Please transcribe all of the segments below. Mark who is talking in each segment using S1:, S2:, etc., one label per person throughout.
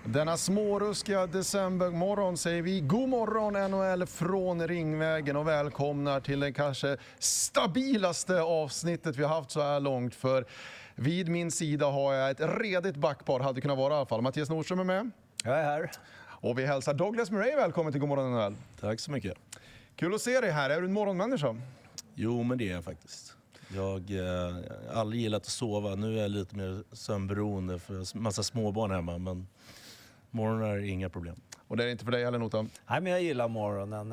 S1: Denna småruskiga decembermorgon säger vi god morgon NHL från Ringvägen och välkomnar till den kanske stabilaste avsnittet vi har haft så här långt. För vid min sida har jag ett redigt backpar, hade kunnat vara i alla fall. Mattias Nordström är med.
S2: Jag är här.
S1: Och vi hälsar Douglas Murray välkommen till God morgon NHL.
S3: Tack så mycket.
S1: Kul att se dig här. Är du en morgonmänniska?
S3: Jo, men det är jag faktiskt. Jag har aldrig gillat att sova. Nu är jag lite mer sömnberoende för en massa småbarn hemma. Men morgonen är inga problem.
S1: Och det är inte för dig heller, Notan?
S2: Nej, men jag gillar morgonen.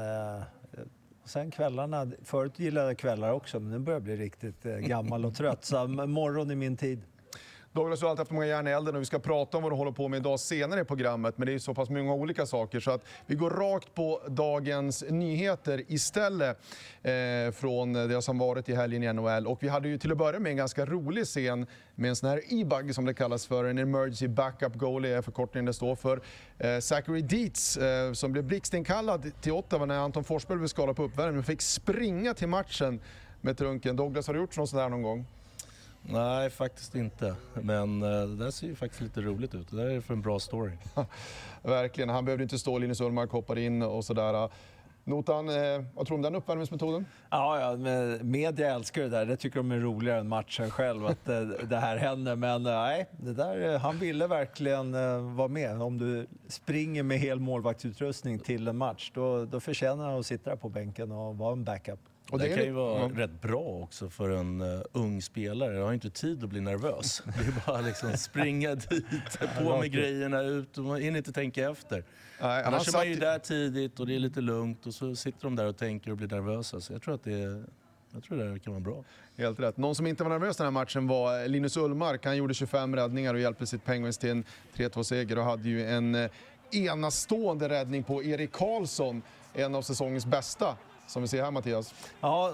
S2: Sen kvällarna. Förut gillade jag kvällar också, men nu börjar jag bli riktigt gammal och trött. Så morgon är min tid.
S1: Douglas har alltid haft många järn i elden och vi ska prata om vad du håller på med idag senare i programmet. Men det är så pass många olika saker så att vi går rakt på dagens nyheter istället från det som varit i helgen i NHL. Och vi hade ju till att börja med en ganska rolig scen med en sån här e-bug som det kallas för. En emergency backup goalie är förkortningen det står för. Zachary Dietz som blev blixtinkallad till Ottawa när Anton Forsberg blev skadad på uppvärmning och fick springa till matchen med trunken. Douglas, har du gjort något sådär någon gång?
S3: Nej, faktiskt inte. Men det där ser ju faktiskt lite roligt ut. Det där är för en bra story.
S1: Verkligen. Han behövde inte stå. Linus Ullmark hoppade in och sådär. Notan, vad tror du om den uppvärmningsmetoden?
S2: Ja, media älskar det där. Det tycker de är roligare än matchen själv att det här händer. Men nej, det där, han ville verkligen vara med. Om du springer med hel målvaktsutrustning till en match, då förtjänar han att sitta där på bänken och vara en backup.
S3: Och det kan ju vara rätt bra också för en ung spelare. Jag har inte tid att bli nervös. Det är bara liksom springa dit, på med grejerna ut och man hinner inte tänka efter.
S1: Nej,
S3: annars är man ju där tidigt och det är lite lugnt och så sitter de där och tänker och blir nervösa. Så jag tror att det kan vara bra.
S1: Helt rätt. Någon som inte var nervös den här matchen var Linus Ullmark. Han gjorde 25 räddningar och hjälpte sitt Penguins till en 3-2-seger och hade ju en enastående räddning på Erik Karlsson, en av säsongens bästa. Som vi ser här, Mattias.
S2: Ja,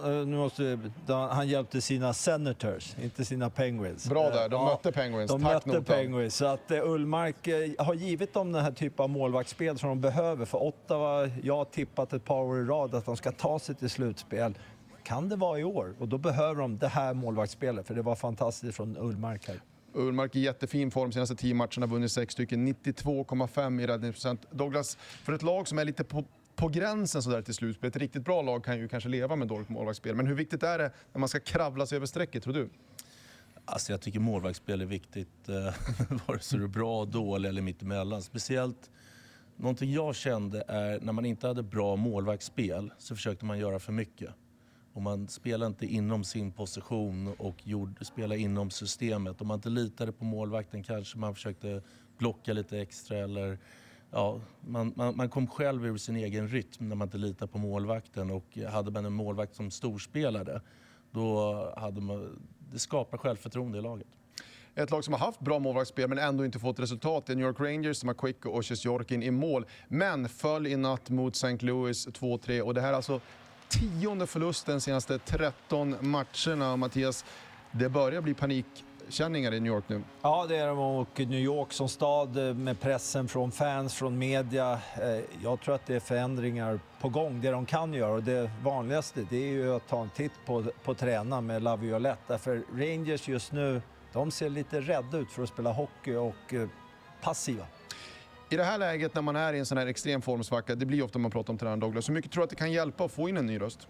S2: han hjälpte sina Senators, inte sina Penguins.
S1: Bra där, de mötte Penguins.
S2: De mötte Penguins, så att Ullmark har givit dem den här typen av målvaktsspel som de behöver. För Ottawa, jag har tippat ett par år i rad att de ska ta sig till slutspel. Kan det vara i år? Och då behöver de det här målvaktsspelet, för det var fantastiskt från Ullmark här.
S1: Ullmark i jättefin form, senaste 10 matcherna, vunnit 6 stycken, 92,5 i räddningsprocent. Douglas, för ett lag som är lite på gränsen så där till slutspel. Ett riktigt bra lag kan ju kanske leva med dåligt målvaktsspel. Men hur viktigt är det när man ska kravla sig över strecket, tror du?
S3: Alltså jag tycker målvaktsspel är viktigt. Vare sig du är bra, dålig eller mittemellan. Speciellt någonting jag kände är när man inte hade bra målvaktsspel så försökte man göra för mycket. Och man spelade inte inom sin position och spelade inom systemet. Om man inte litade på målvakten kanske man försökte blocka lite extra eller... Ja, man kom själv ur sin egen rytm när man inte litar på målvakten och hade man en målvakt som storspelade då det skapar självförtroende i laget.
S1: Ett lag som har haft bra målvaktsspel men ändå inte fått resultat är New York Rangers som har Quick och Sjestjorkin i mål. Men föll i natt mot St. Louis 2-3 och det här är alltså 10:e förlusten senaste 13 matcherna. Mattias, det börjar bli panikkänningar i New York nu.
S2: Ja, det är de, och New York som stad med pressen från fans, från media. Jag tror att det är förändringar på gång. Det de kan göra och det vanligaste det är ju att ta en titt på tränaren med Laviolette. Därför Rangers just nu, de ser lite rädda ut för att spela hockey och passiva.
S1: I det här läget när man är i en sån här extrem formsvacka, det blir ofta man pratar om tränaren Douglas. Så mycket tror du att det kan hjälpa att få in en ny röst?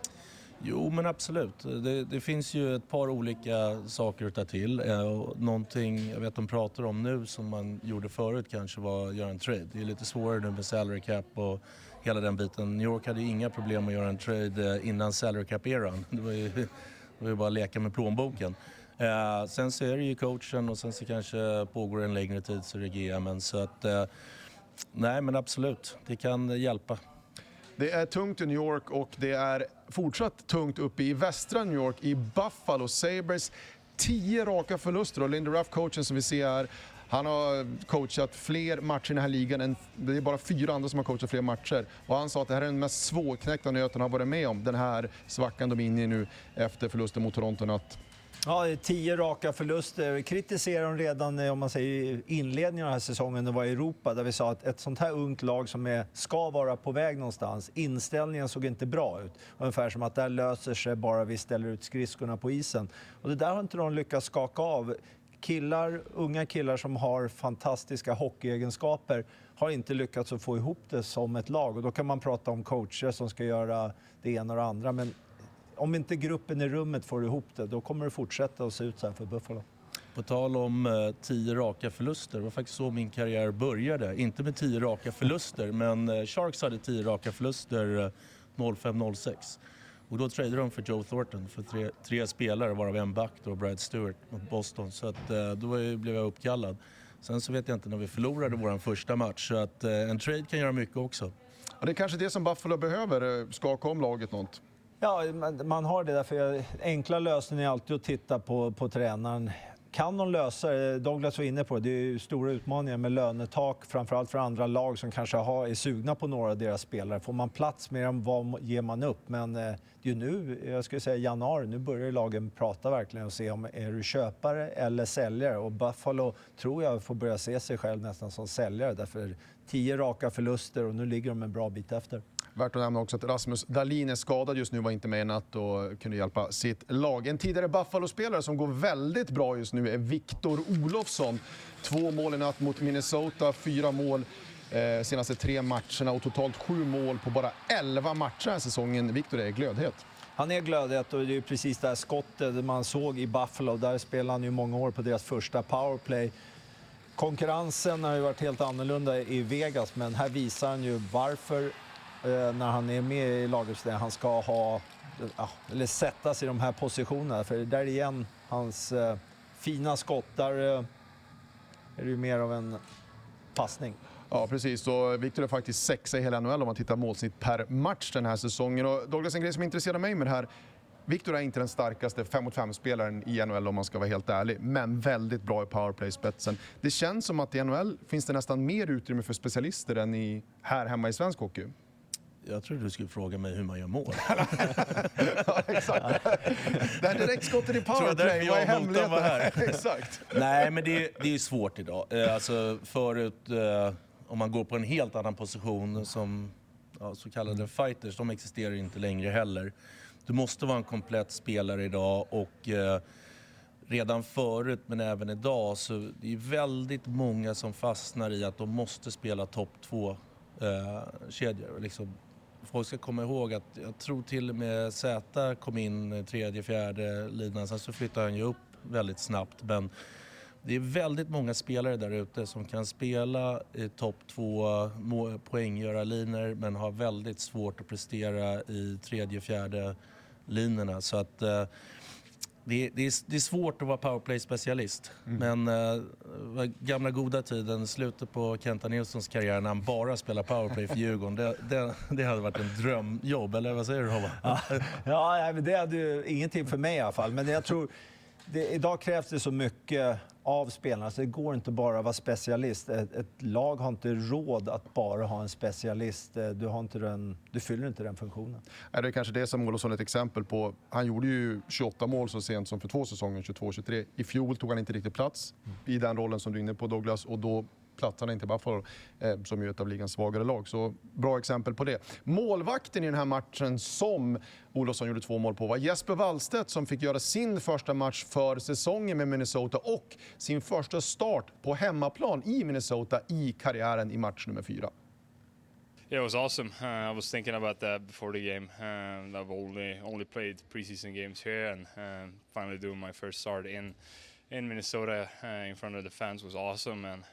S3: Jo, men absolut. Det finns ju ett par olika saker att ta till. Någonting jag vet de pratar om nu som man gjorde förut kanske var att göra en trade. Det är lite svårare nu med salary cap och hela den biten. New York hade inga problem att göra en trade innan salary cap-eran. Det var ju bara att leka med plånboken. Sen så är det ju coachen och sen så kanske pågår en längre tid så är det GM. Så att, nej men absolut, det kan hjälpa.
S1: Det är tungt i New York och det är fortsatt tungt uppe i västra New York i Buffalo Sabres. 10 raka förluster och Lindy Ruff, coachen som vi ser här, han har coachat fler matcher i den här ligan. Det är bara 4 andra som har coachat fler matcher. Och han sa att det här är den mest svårknäckta nöten han har varit med om. Den här svackan de är inne i nu efter förlusten mot Toronto natt.
S2: Ja, 10 raka förluster. Vi kritiserade dem redan om man säger inledningen av den här säsongen. Det var i Europa där vi sa att ett sånt här ungt lag som ska vara på väg någonstans. Inställningen såg inte bra ut. Ungefär som att det löser sig bara vi ställer ut skridskorna på isen. Och det där har inte de lyckats skaka av. unga killar som har fantastiska hockeyegenskaper har inte lyckats att få ihop det som ett lag. Och då kan man prata om coacher som ska göra det ena och det andra. Men om inte gruppen i rummet får ihop det, då kommer det fortsätta att se ut så här för Buffalo.
S3: På tal om 10 raka förluster, det var faktiskt så min karriär började. Inte med 10 raka förluster, men Sharks hade 10 raka förluster 05-06. Och då tradade de för Joe Thornton för 3 spelare, varav en back och Brad Stewart mot Boston. Så att, då blev jag uppkallad. Sen så vet jag inte när vi förlorade vår första match. Så att en trade kan göra mycket också.
S1: Ja, det är kanske det som Buffalo behöver, skaka om laget något.
S2: Ja, man har det därför. Enkla lösningen är alltid att titta på tränaren. Kan de lösa det? Douglas var inne på det. Det är ju stora utmaningar med lönetak, framförallt för andra lag som kanske är sugna på några av deras spelare. Får man plats med dem, vad ger man upp? Men det är ju nu, jag skulle säga januari, nu börjar lagen prata verkligen och se om är du köpare eller säljare. Och Buffalo tror jag får börja se sig själv nästan som säljare. Därför 10 raka förluster och nu ligger de en bra bit efter.
S1: Värt att nämna också att Rasmus Dahlin är skadad just nu, var inte med i natt och kunde hjälpa sitt lag. En tidigare Buffalo-spelare som går väldigt bra just nu är Victor Olofsson. 2 mål i natt mot Minnesota, 4 mål senaste 3 matcherna och totalt 7 mål på bara 11 matcher den här säsongen. Victor är glödhet.
S2: Han är glödhet och det är precis det här skottet man såg i Buffalo. Där spelade han ju många år på deras första powerplay. Konkurrensen har ju varit helt annorlunda i Vegas, men här visar han ju varför när han är med i laget han ska ha eller sätta sig i de här positionerna. För där igen, hans fina skott, där är det ju mer av en passning.
S1: Ja, precis. Och Victor är faktiskt 6 i hela NHL om man tittar målsnitt per match den här säsongen. Och Douglas, en grej som intresserar mig med det här, Victor är inte den starkaste 5-mot-5-spelaren i NHL om man ska vara helt ärlig, men väldigt bra i powerplay-spetsen. Det känns som att i NHL finns det nästan mer utrymme för specialister än här hemma i svensk hockey.
S3: Jag tror du skulle fråga mig hur man gör mål.
S1: Ja, exakt. Det här direktskottet i powerplay, vad är hemligheten?
S3: Här.
S1: Exakt.
S3: Nej, men det är svårt idag. Alltså förut, om man går på en helt annan position som så kallade fighters, de existerar inte längre heller. Du måste vara en komplett spelare idag och redan förut men även idag så det är väldigt många som fastnar i att de måste spela topp 2 kedjor. Liksom, folk ska komma ihåg att jag tror till och med Z kom in 3:e, 4:e linan, sen så flyttade han ju upp väldigt snabbt. Men det är väldigt många spelare där ute som kan spela i topp 2 poänggörarlinor men har väldigt svårt att prestera i 3:e, 4:e linorna. Så att det är svårt att vara powerplay-specialist. Men gamla goda tiden, slutet på Kenta Nilssons karriär när han bara spelar powerplay för Djurgården, det hade varit en drömjobb, eller vad säger du, Robban?
S2: Ja, men det hade ju ingenting för mig i alla fall. Men jag tror, idag krävs det så mycket av spelarna, så det går inte bara att vara specialist. Ett lag har inte råd att bara ha en specialist. Du fyller inte den funktionen.
S1: Det är kanske det som Olofsson är ett exempel på. Han gjorde ju 28 mål så sent som för 2 säsonger, 22-23. I fjol tog han inte riktigt plats i den rollen som du är inne på, Douglas, och då platsade inte Buffalo som är ett av ligans svagare lag. Så bra exempel på det. Målvakten i den här matchen som Olofsson gjorde 2 mål på var Jesper Wallstedt, som fick göra sin första match för säsongen med Minnesota och sin första start på hemmaplan i Minnesota i karriären i match nummer 4.
S4: Yeah, it was awesome. I was thinking about that before the game. I've only played preseason games here, and finally doing my first start in Minnesota in front of the fans was awesome, and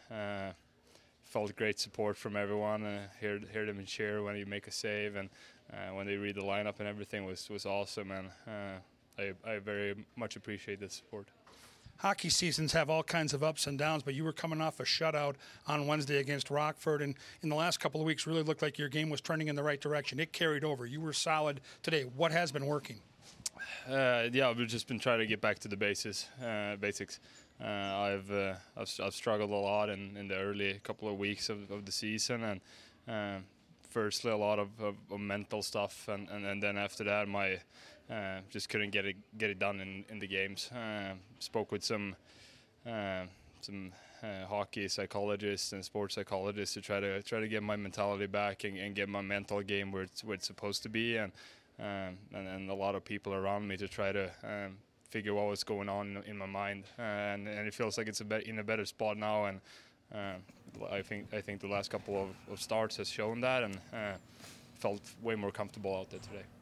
S4: felt great support from everyone. Hear them cheer when you make a save, and when they read the lineup and everything was awesome, and I very much appreciate the support.
S5: Hockey seasons have all kinds of ups and downs, but you were coming off a shutout on Wednesday against Rockford, and in the last couple of weeks really looked like your game was trending in the right direction. It carried over. You were solid today. What has been working?
S4: We've just been trying to get back to the basics. I've struggled a lot in the early couple of weeks of the season, and firstly a lot of mental stuff, and then after that my just couldn't get it done in the games. Spoke with some hockey psychologists and sports psychologists to try to get my mentality back and get my mental game where it's supposed to be, and a lot of people around me to try to figure what was going on in my mind, and it feels like it's in a better spot now, and I think the last couple of starts has shown that, and felt way more comfortable out there today.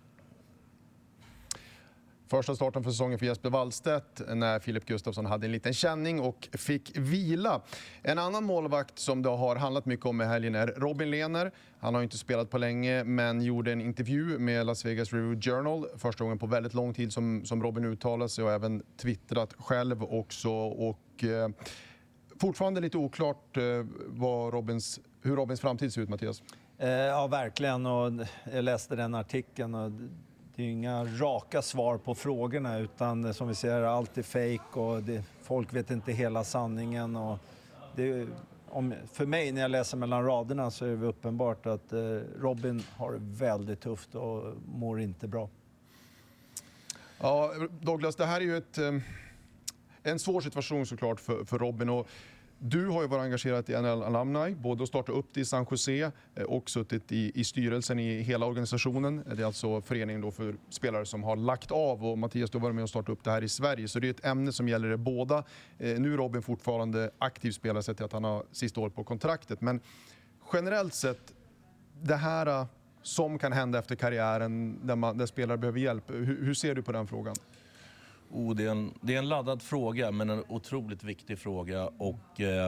S1: Första starten för säsongen för Jesper Wallstedt när Filip Gustafsson hade en liten känning och fick vila. En annan målvakt som det har handlat mycket om i helgen är Robin Lehner. Han har inte spelat på länge men gjorde en intervju med Las Vegas Review Journal. Första gången på väldigt lång tid som Robin uttalade sig och även twittrat själv också. Och fortfarande lite oklart hur Robins framtid ser ut, Mattias.
S2: Ja, verkligen. Och jag läste den artikeln och det är inga raka svar på frågorna utan som vi ser allt är fake och folk vet inte hela sanningen. Och för mig när jag läser mellan raderna så är det uppenbart att Robin har det väldigt tufft och mår inte bra.
S1: Ja, Douglas, det här är ju en svår situation såklart för Robin. Och du har ju varit engagerad i NL Alumni, både att starta upp det i San Jose och suttit i styrelsen i hela organisationen. Det är alltså föreningen då för spelare som har lagt av, och Mattias, du har varit med och startat upp det här i Sverige. Så det är ett ämne som gäller er båda. Nu är Robin fortfarande aktiv spelare sett till att han har sista år på kontraktet. Men generellt sett, det här som kan hända efter karriären där spelare behöver hjälp, hur ser du på den frågan?
S3: Det är en laddad fråga, men en otroligt viktig fråga, och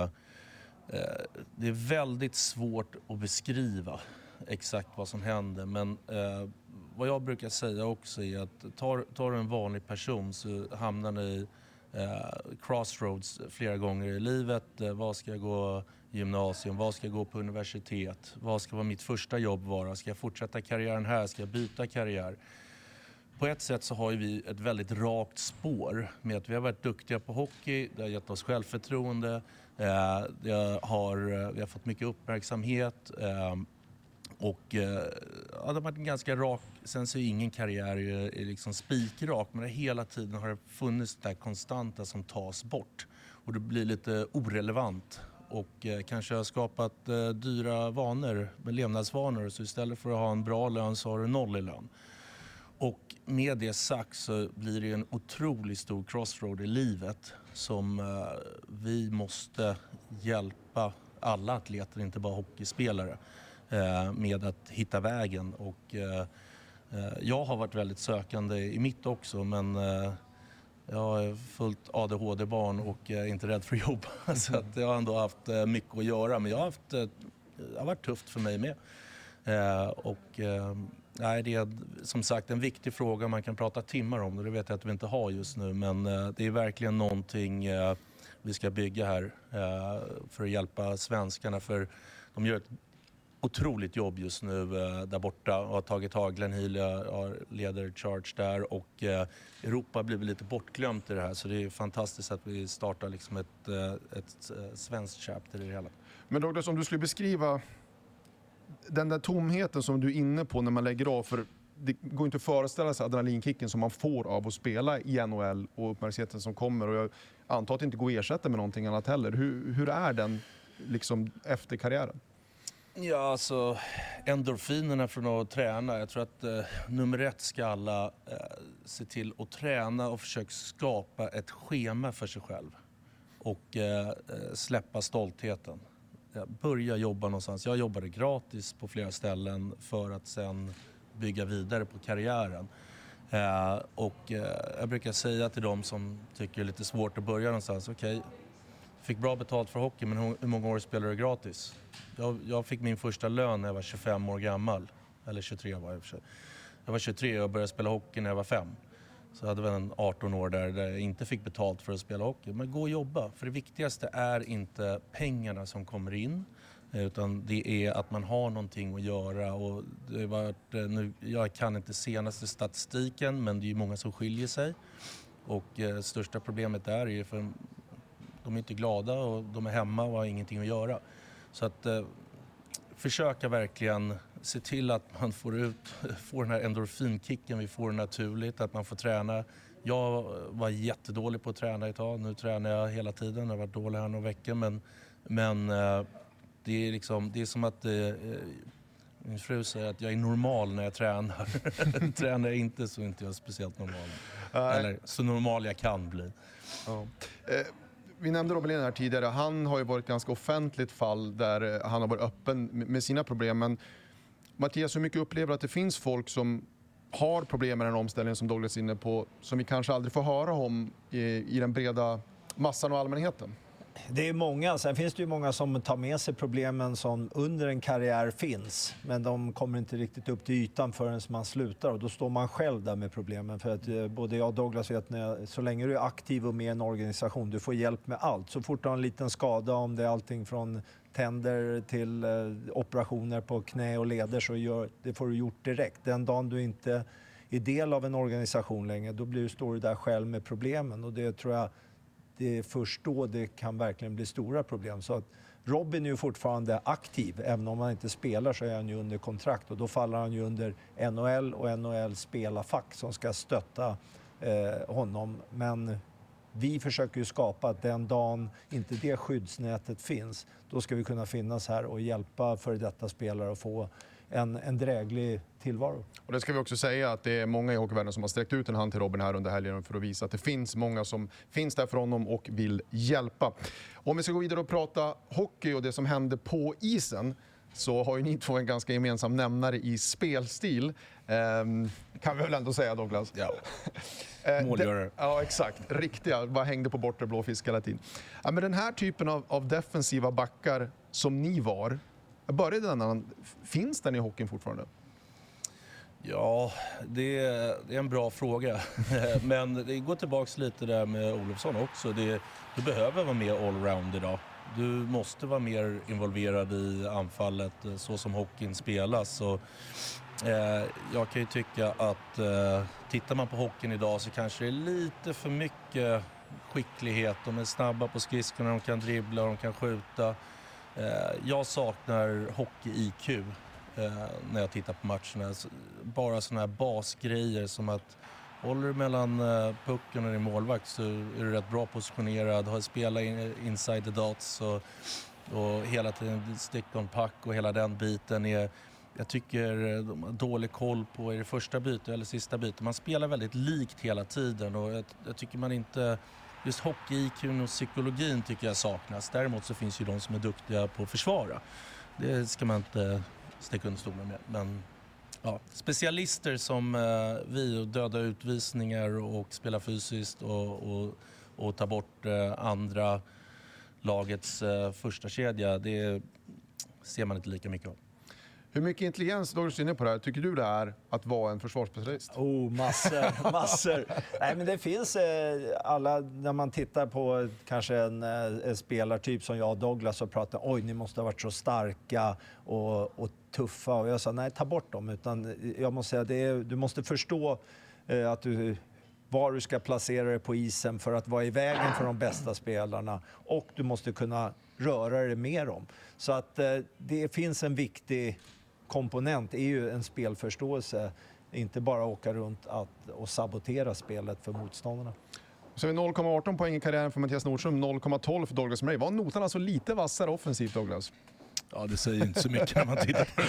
S3: det är väldigt svårt att beskriva exakt vad som händer. Men vad jag brukar säga också är att tar en vanlig person så hamnar ni i crossroads flera gånger i livet. Vad ska jag gå gymnasium? Vad ska jag gå på universitet? Vad ska vara mitt första jobb vara? Ska jag fortsätta karriären här? Ska jag byta karriär? På ett sätt så har vi ett väldigt rakt spår med att vi har varit duktiga på hockey, det har gett oss självförtroende, vi har fått mycket uppmärksamhet och det har varit en ganska rak, sen så är ingen karriär är liksom spikrak, men hela tiden har det funnits det där konstanta som tas bort och det blir lite orelevant och kanske har skapat dyra vanor, levnadsvanor, så istället för att ha en bra lön så har du noll i lön. Och med det sagt så blir det en otroligt stor crossroad i livet som vi måste hjälpa alla atleter, inte bara hockeyspelare, med att hitta vägen. Och jag har varit väldigt sökande i mitt också, men jag är fullt ADHD-barn och är inte rädd för att jobba. Så att jag har ändå haft mycket att göra, men det har varit tufft för mig med. Nej, det är som sagt en viktig fråga man kan prata timmar om, och det vet jag att vi inte har just nu, men det är verkligen någonting vi ska bygga här för att hjälpa svenskarna, för de gör ett otroligt jobb just nu där borta och har tagit tag. Glenn Healy leder Charge där och Europa blir lite bortglömt i det här, så det är fantastiskt att vi startar liksom ett svenskt chapter i det hela.
S1: Men Douglas, om du skulle beskriva den där tomheten som du är inne på när man lägger av, för det går inte att föreställa sig adrenalinkicken som man får av att spela i NHL och uppmärksamheten som kommer, och jag antar att det inte går att ersätta med någonting annat heller. Hur är den liksom efter karriären?
S3: Ja, alltså endorfinerna från att träna. Jag tror att nummer ett ska alla se till att träna och försöka skapa ett schema för sig själv och släppa stoltheten. Börja jobba någonstans. Jag jobbade gratis på flera ställen för att sen bygga vidare på karriären. Jag brukar säga till dem som tycker det är lite svårt att börja någonstans, okej, fick bra betalt för hockey, men hur många år spelar du gratis? Jag fick min första lön när jag var 25 år gammal, eller 23 var jag för sig. Jag var 23 och började spela hockey när jag var 5. Så jag hade väl en 18 år där jag inte fick betalt för att spela hockey. Men gå och jobba, för det viktigaste är inte pengarna som kommer in, utan det är att man har någonting att göra. Och det var, nu, jag kan inte senaste statistiken, men det är ju många som skiljer sig. Och största problemet där är ju för de är inte glada och de är hemma och har ingenting att göra. Så att försöka verkligen se till att man får den här endorfinkicken vi får naturligt, att man får träna. Jag var jättedålig på att träna ett tag, nu tränar jag hela tiden, jag har varit dålig här några veckor, men det är liksom, det är som att min fru säger att jag är normal när jag tränar. Tränar jag inte så är inte jag speciellt normal. Eller så normal jag kan bli.
S1: Ja. Vi nämnde Robin Lehner här tidigare. Han har ju varit ett ganska offentligt fall där han har varit öppen med sina problem. Men Mattias, hur mycket upplever att det finns folk som har problem med den omställningen som Douglas är inne på, som vi kanske aldrig får höra om i den breda massan och allmänheten?
S2: Det är många. Sen finns det ju många som tar med sig problemen som under en karriär finns. Men de kommer inte riktigt upp till ytan förrän man slutar. Och då står man själv där med problemen. För att både jag och Douglas vet att så länge du är aktiv och med i en organisation, du får hjälp med allt. Så fort du har en liten skada, om det är allting från tänder till operationer på knä och leder, så det får du gjort direkt. Den dagen du inte är del av en organisation längre, då står du där själv med problemen. Och det tror jag, det är först då det kan verkligen bli stora problem. Så att Robin är ju fortfarande aktiv. Även om han inte spelar så är han ju under kontrakt. Och då faller han ju under NHL och NHL spelarfack som ska stötta honom. Men vi försöker ju skapa att den dagen inte det skyddsnätet finns, då ska vi kunna finnas här och hjälpa för detta spelare att få en dräglig tillvaro.
S1: Och det ska vi också säga att det är många i hockeyvärlden som har sträckt ut en hand till Robin här under helgen för att visa att det finns många som finns där för honom och vill hjälpa. Om vi ska gå vidare och prata hockey och det som hände på isen, så har ju ni två en ganska gemensam nämnare i spelstil. Kan vi väl ändå säga, Douglas?
S3: Ja. Målgörare.
S1: Ja, exakt. Riktiga. Bara hängde på bortre blå fisk hela tiden. Ja, men den här typen av defensiva backar som ni var, finns den i hockeyn fortfarande?
S3: Ja, det är en bra fråga. Men det går tillbaka lite där med Olofsson också. Du behöver vara mer allround idag. Du måste vara mer involverad i anfallet så som hockeyn spelas. Så, jag kan ju tycka att tittar man på hockeyn idag så kanske det är lite för mycket skicklighet. De är snabba på skridskorna, de kan dribbla, de kan skjuta. Jag saknar hockey-IQ när jag tittar på matcherna. Bara såna här basgrejer som att håller du mellan pucken och din målvakt så är du rätt bra positionerad. Har spelat inside the dots och hela tiden stick on puck och hela den biten jag tycker de har dålig koll på i det första bytet eller sista bytet. Man spelar väldigt likt hela tiden och jag tycker man inte... Just hockey-IQ och psykologin tycker jag saknas. Däremot så finns ju de som är duktiga på att försvara. Det ska man inte sticka under stolen med. Men ja, specialister som vi och döda utvisningar och spela fysiskt och ta bort andra lagets första kedja, det ser man inte lika mycket av.
S1: Hur mycket intelligens, då är du inne på det här, tycker du det är att vara en försvarsspecialist?
S2: Massor. Nej, men det finns alla, när man tittar på kanske en spelartyp som jag och Douglas och pratar, oj, ni måste ha varit så starka och tuffa. Och jag sa, nej, ta bort dem. Utan jag måste säga, du måste förstå att var du ska placera dig på isen för att vara i vägen för de bästa spelarna. Och du måste kunna röra dig med dem. Så att det finns en viktig komponent, är ju en spelförståelse. Inte bara åka runt och sabotera spelet för motståndarna.
S1: Så är 0,18 poäng i karriären för Mattias Nordström, 0,12 för Douglas Murray. Var notan alltså lite vassare offensivt, Douglas?
S3: Ja, det säger inte så mycket när man tittar på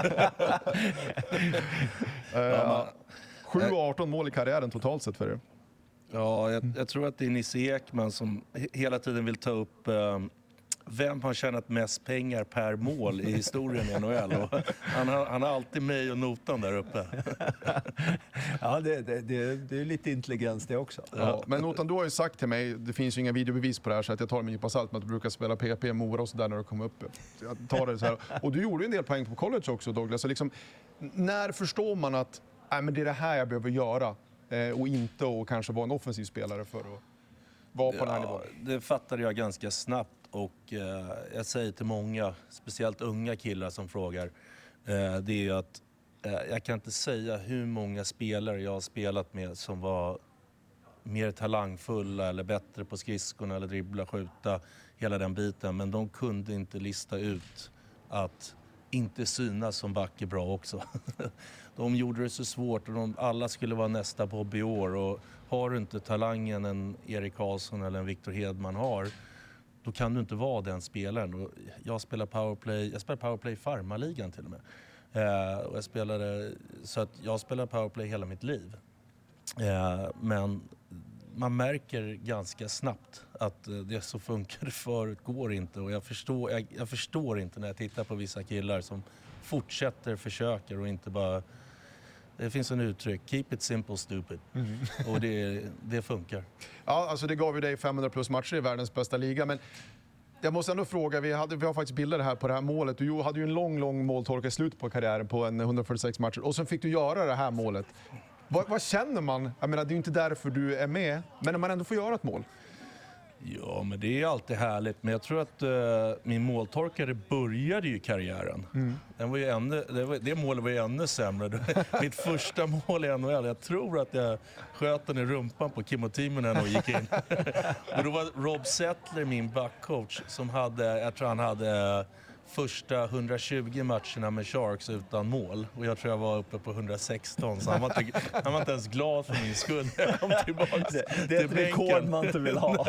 S3: det.
S1: 7-18 mål i karriären totalt sett för er.
S3: Ja, jag tror att det är Nisse Ekman som hela tiden vill ta upp vem har tjänat mest pengar per mål i historien i NHL. Och han har alltid mig och notan där uppe.
S2: Ja, det är lite intelligens det också.
S1: Ja, men notan, du har ju sagt till mig, det finns ju inga videobevis på det här så att jag tar mig på salt med att du brukar spela PP, Mora och så där när du kommer upp. Jag tar det så här. Och du gjorde ju en del poäng på college också, Douglas. Så liksom, när förstår man att men det är det här jag behöver göra och inte och kanske vara en offensiv spelare för att vara på den här nivån?
S3: Det fattade jag ganska snabbt. Och jag säger till många, speciellt unga killar som frågar, det är att jag kan inte säga hur många spelare jag har spelat med som var mer talangfulla eller bättre på skridskorna eller dribbla, skjuta, hela den biten. Men de kunde inte lista ut att inte synas som back är bra också. De gjorde det så svårt och alla skulle vara nästa Bobby Orr. Och har du inte talangen en Erik Karlsson eller en Victor Hedman har, då kan du inte vara den spelaren. Och jag spelar powerplay i farmarligan till och med. Och så att jag spelar powerplay hela mitt liv. Men man märker ganska snabbt att det som funkar förut går inte. Och jag förstår inte när jag tittar på vissa killar som fortsätter, försöker och inte bara... Det finns en uttryck, keep it simple stupid. Och det funkar.
S1: Ja, alltså det gav ju dig 500 plus matcher i världens bästa liga, men jag måste ändå fråga, vi har faktiskt bilder här på det här målet. Du hade ju en lång måltorka i slutet på karriären på en 146 matcher och sen fick du göra det här målet. Vad känner man? Jag menar, det är ju inte därför du är med, men när man ändå får göra ett mål.
S3: Ja, men det är alltid härligt. Men jag tror att min måltorkare började ju karriären. Den var ju det målet var ju ännu sämre. Mitt första mål i NHL, jag tror att jag sköt den i rumpan på Kimmo Timonen och gick in. Och då var Rob Settler min backcoach som jag tror han hade första 120 matcherna med Sharks utan mål. Och jag tror jag var uppe på 116. Så han var inte ens glad för min skull när jag kom tillbaka.
S2: Det är ett rekord man inte vill ha.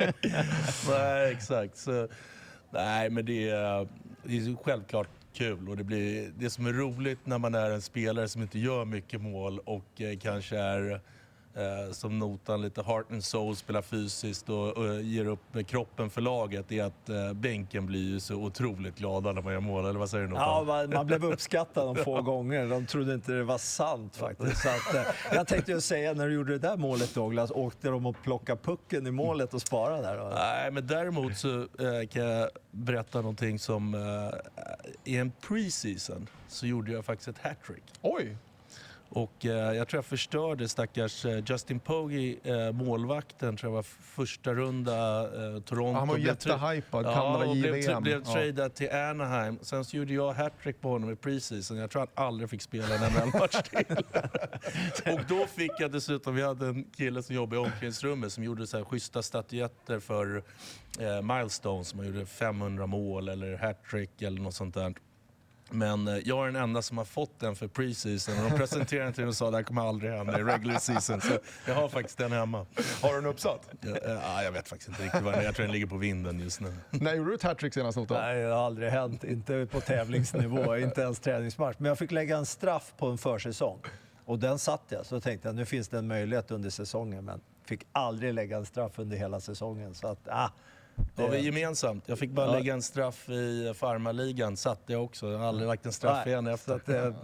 S3: Nej, exakt. Så, nej, men det är självklart kul. Och det som är roligt när man är en spelare som inte gör mycket mål och kanske är... som notan lite heart and soul, spelar fysiskt och ger upp kroppen för laget, är att bänken blir ju så otroligt glada när man gör mål, eller vad säger du notan?
S2: Ja, man blev uppskattad de få gånger. De trodde inte det var sant faktiskt. Så att, jag tänkte ju säga, när du gjorde det där målet Douglas, åkte de och plockade pucken i målet och spara där?
S3: Nej, men däremot så kan jag berätta någonting som i en preseason så gjorde jag faktiskt ett hattrick.
S1: Oj!
S3: Och jag tror jag förstörde stackars Justin Pogge, målvakten, tror jag var första runda Toronto.
S1: Han var jättehypad, Kanada i VM.
S3: Blev tradad till Anaheim. Sen så gjorde jag hattrick på honom i preseason. Jag tror han aldrig fick spela en NHL-match till. Och då fick jag dessutom, vi hade en kille som jobbade i omklädningsrummet som gjorde så här schyssta statyetter för milestones. Man gjorde 500 mål eller hattrick eller något sånt där. Men jag är den enda som har fått den för preseason. Och de presenterade den till mig och sa att det här kommer aldrig hända i regular season. Så jag har faktiskt den hemma.
S1: Har du den uppsatt?
S3: Jag vet faktiskt inte riktigt vad den är. Jag tror den ligger på vinden just nu.
S1: När gjorde du ett hattrick senast?
S2: Nej, det har aldrig hänt. Inte på tävlingsnivå, inte ens träningsmatch. Men jag fick lägga en straff på en försäsong. Och den satt jag. Så tänkte jag, nu finns det en möjlighet under säsongen. Men fick aldrig lägga en straff under hela säsongen. Så att,
S3: det var gemensamt. Jag fick bara lägga en straff i farmarligan. Satte jag också. Jag har aldrig lagt en straff igen efter.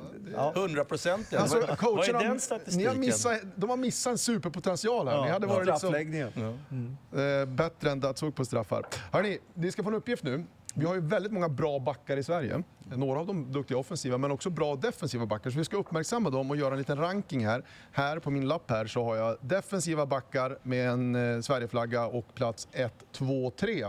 S3: 100%.
S1: Alltså,
S3: vad är den statistiken?
S1: De har missat en superpotential här. Ni hade varit bättre än att såg på straffar. Hörrni, ni ska få en uppgift nu. Vi har ju väldigt många bra backar i Sverige. Några av dem duktiga offensiva, men också bra defensiva backar. Så vi ska uppmärksamma dem och göra en liten ranking här. Här på min lapp här så har jag defensiva backar med en Sverigeflagga och plats 1, 2, 3.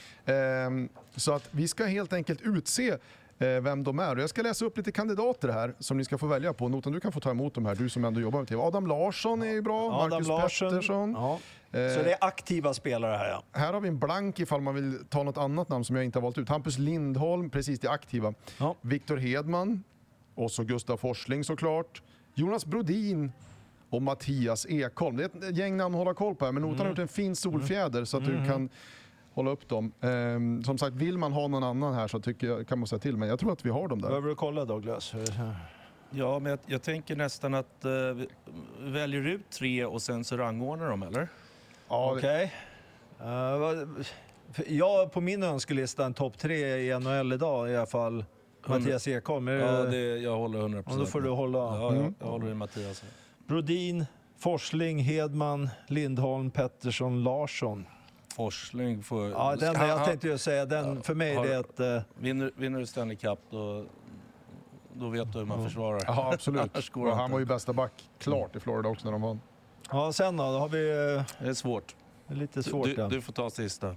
S1: Så att vi ska helt enkelt utse vem de är. Och jag ska läsa upp lite kandidater här som ni ska få välja på. Notan, du kan få ta emot de här, du som ändå jobbar med TV. Adam Larsson är ju bra, Marcus Pettersson.
S2: Ja. Så det är aktiva spelare här, ja.
S1: Här har vi en blank ifall man vill ta något annat namn som jag inte har valt ut. Hampus Lindholm, precis, det aktiva. Ja. Viktor Hedman, och så Gustav Forsling såklart. Jonas Brodin och Mattias Ekholm. Det är ett gäng namn att hålla koll på här, men Notan har gjort en fin solfjäder så att du kan hålla upp dem. Som sagt, vill man ha någon annan här så tycker jag, kan man säga till, men jag tror att vi har dem där.
S2: Behöver du kolla, Douglas?
S3: Ja, men jag tänker nästan att väljer ut 3 och sen så rangordnar dem, eller?
S2: Ja, okej. Jag på min önskelista en topp 3 i NHL idag i alla fall. Mattias Ekholm.
S3: Jag håller 100%.
S2: Ja, då får du hålla.
S3: Ja, jag håller i Mattias.
S2: Brodin, Forsling, Hedman, Lindholm, Pettersson, Larsson.
S3: Forsling får...
S2: Ja, jag tänkte ju säga den. För mig är det att...
S3: Vinner du Stanley Cup då vet du hur man försvarar.
S1: Ja, absolut. Och han var ju bästa back klart i Florida också när de vann.
S2: Ja, sen då har vi...
S3: Det är svårt.
S2: Det är lite svårt.
S3: Du får ta sista.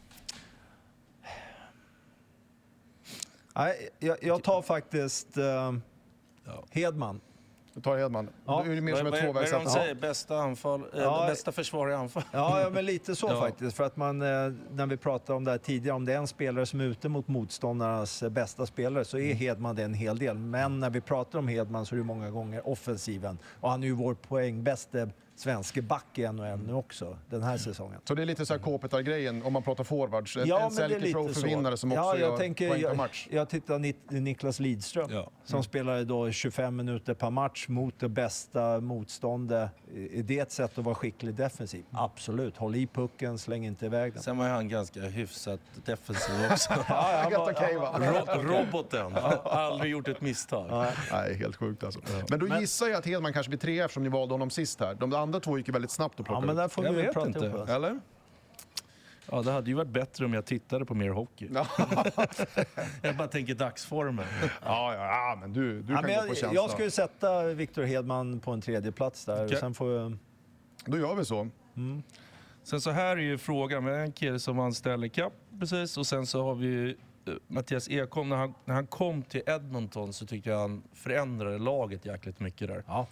S2: Nej, jag tar faktiskt Hedman.
S1: Du tar Hedman.
S2: Ja.
S1: Du är mer som ett tvåvägs.
S3: Vad de säger, bästa anfall, bästa försvar i anfall.
S2: Ja, men lite så faktiskt. För att man, när vi pratade om det här tidigare, om det är en spelare som är ute mot motståndarnas bästa spelare så är Hedman det en hel del. Men när vi pratar om Hedman så är det många gånger offensiven. Och han är ju vår poängbäste svenske back i NHL nu också, den här säsongen.
S1: Så det är lite så här Kopitar-grejen om man pratar forwards. En
S2: men det är
S1: Selke
S2: lite
S1: Trophy-vinnare som också gör poäng per match.
S2: Jag tittar Niklas Lidström som spelade då 25 minuter per match mot det bästa motståndet. Är det ett sätt att vara skicklig defensiv? Absolut. Håll i pucken, släng inte iväg den.
S3: Sen var han ganska hyfsat defensiv också.
S1: Helt okej, va?
S3: Roboten. Aldrig gjort ett misstag.
S1: Nej, helt sjukt alltså. Men då gissar jag att Hedman kanske blir 3 eftersom ni valde honom sist här. De andra 2 gick ju väldigt snabbt att plocka
S2: men där får
S3: jag
S2: vi
S3: vet
S2: prata
S3: inte.
S2: ihop oss.
S1: Eller?
S3: Ja, det hade ju varit bättre om jag tittade på mer hockey. Jag bara tänker dagsformen.
S1: Ja, men du kan gå på känsla.
S2: Jag skulle sätta Victor Hedman på en 3:e plats där.
S3: Okay.
S2: Sen får
S1: Då gör vi så.
S3: Sen så här är ju frågan. Vi har en kille som vann Stanley Cup precis. Och sen så har vi Mattias Ekholm. När han kom till Edmonton så tyckte jag han förändrade laget jäkligt mycket där.
S2: Ja.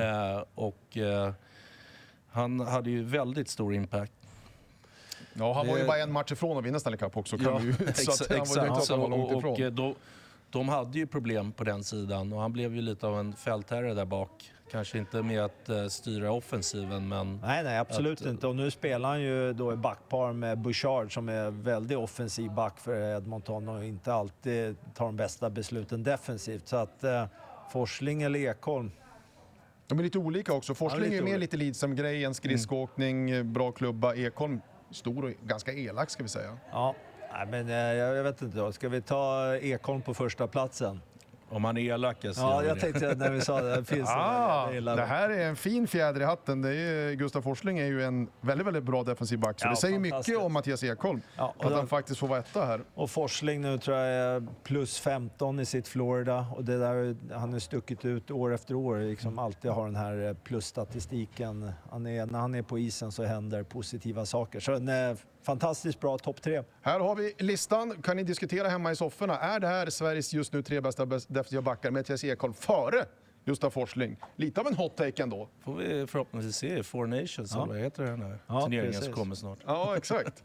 S3: Han hade ju väldigt stor impact.
S1: Ja, han var ju bara en match ifrån att vinna Stanley Cup också.
S3: Exakt. Och de hade ju problem på den sidan och han blev ju lite av en fältherre där bak. Kanske inte med att styra offensiven, men...
S2: Nej, absolut inte. Och nu spelar han ju då i backpar med Bouchard som är väldigt offensiv back för Edmonton och inte alltid tar de bästa besluten defensivt. Så att Forsling eller Ekholm.
S1: De är lite olika också. Forsling är mer lite Lidström-grejen, skridskoåkning, bra klubba. Ekholm, stor och ganska elak ska vi säga.
S2: Ja, men jag vet inte då. Ska vi ta Ekholm på första platsen?
S3: Om han är elak,
S2: jag tänkte när vi sa det.
S1: Det här är en fin fjäder i hatten. Gustav Forsling är ju en väldigt, väldigt bra defensiv back. Så det säger mycket om Mattias Ekholm. Att han faktiskt får vara etta här.
S2: Och Forsling nu tror jag är plus 15 i sitt Florida. Och det där, han har stuckit ut år efter år. Liksom alltid har den här plusstatistiken. När han är på isen så händer positiva saker. Så en fantastiskt bra topp 3.
S1: Här har vi listan. Kan ni diskutera hemma i sofforna? Är det här Sveriges just nu 3 bästa defensiva backar med Mattias Ekholm före Gustav Forsling? Lite av en hot take ändå.
S3: Får vi förhoppningsvis se Four Nations, eller vad heter det här? Turneringen som kommer snart.
S1: Ja, exakt.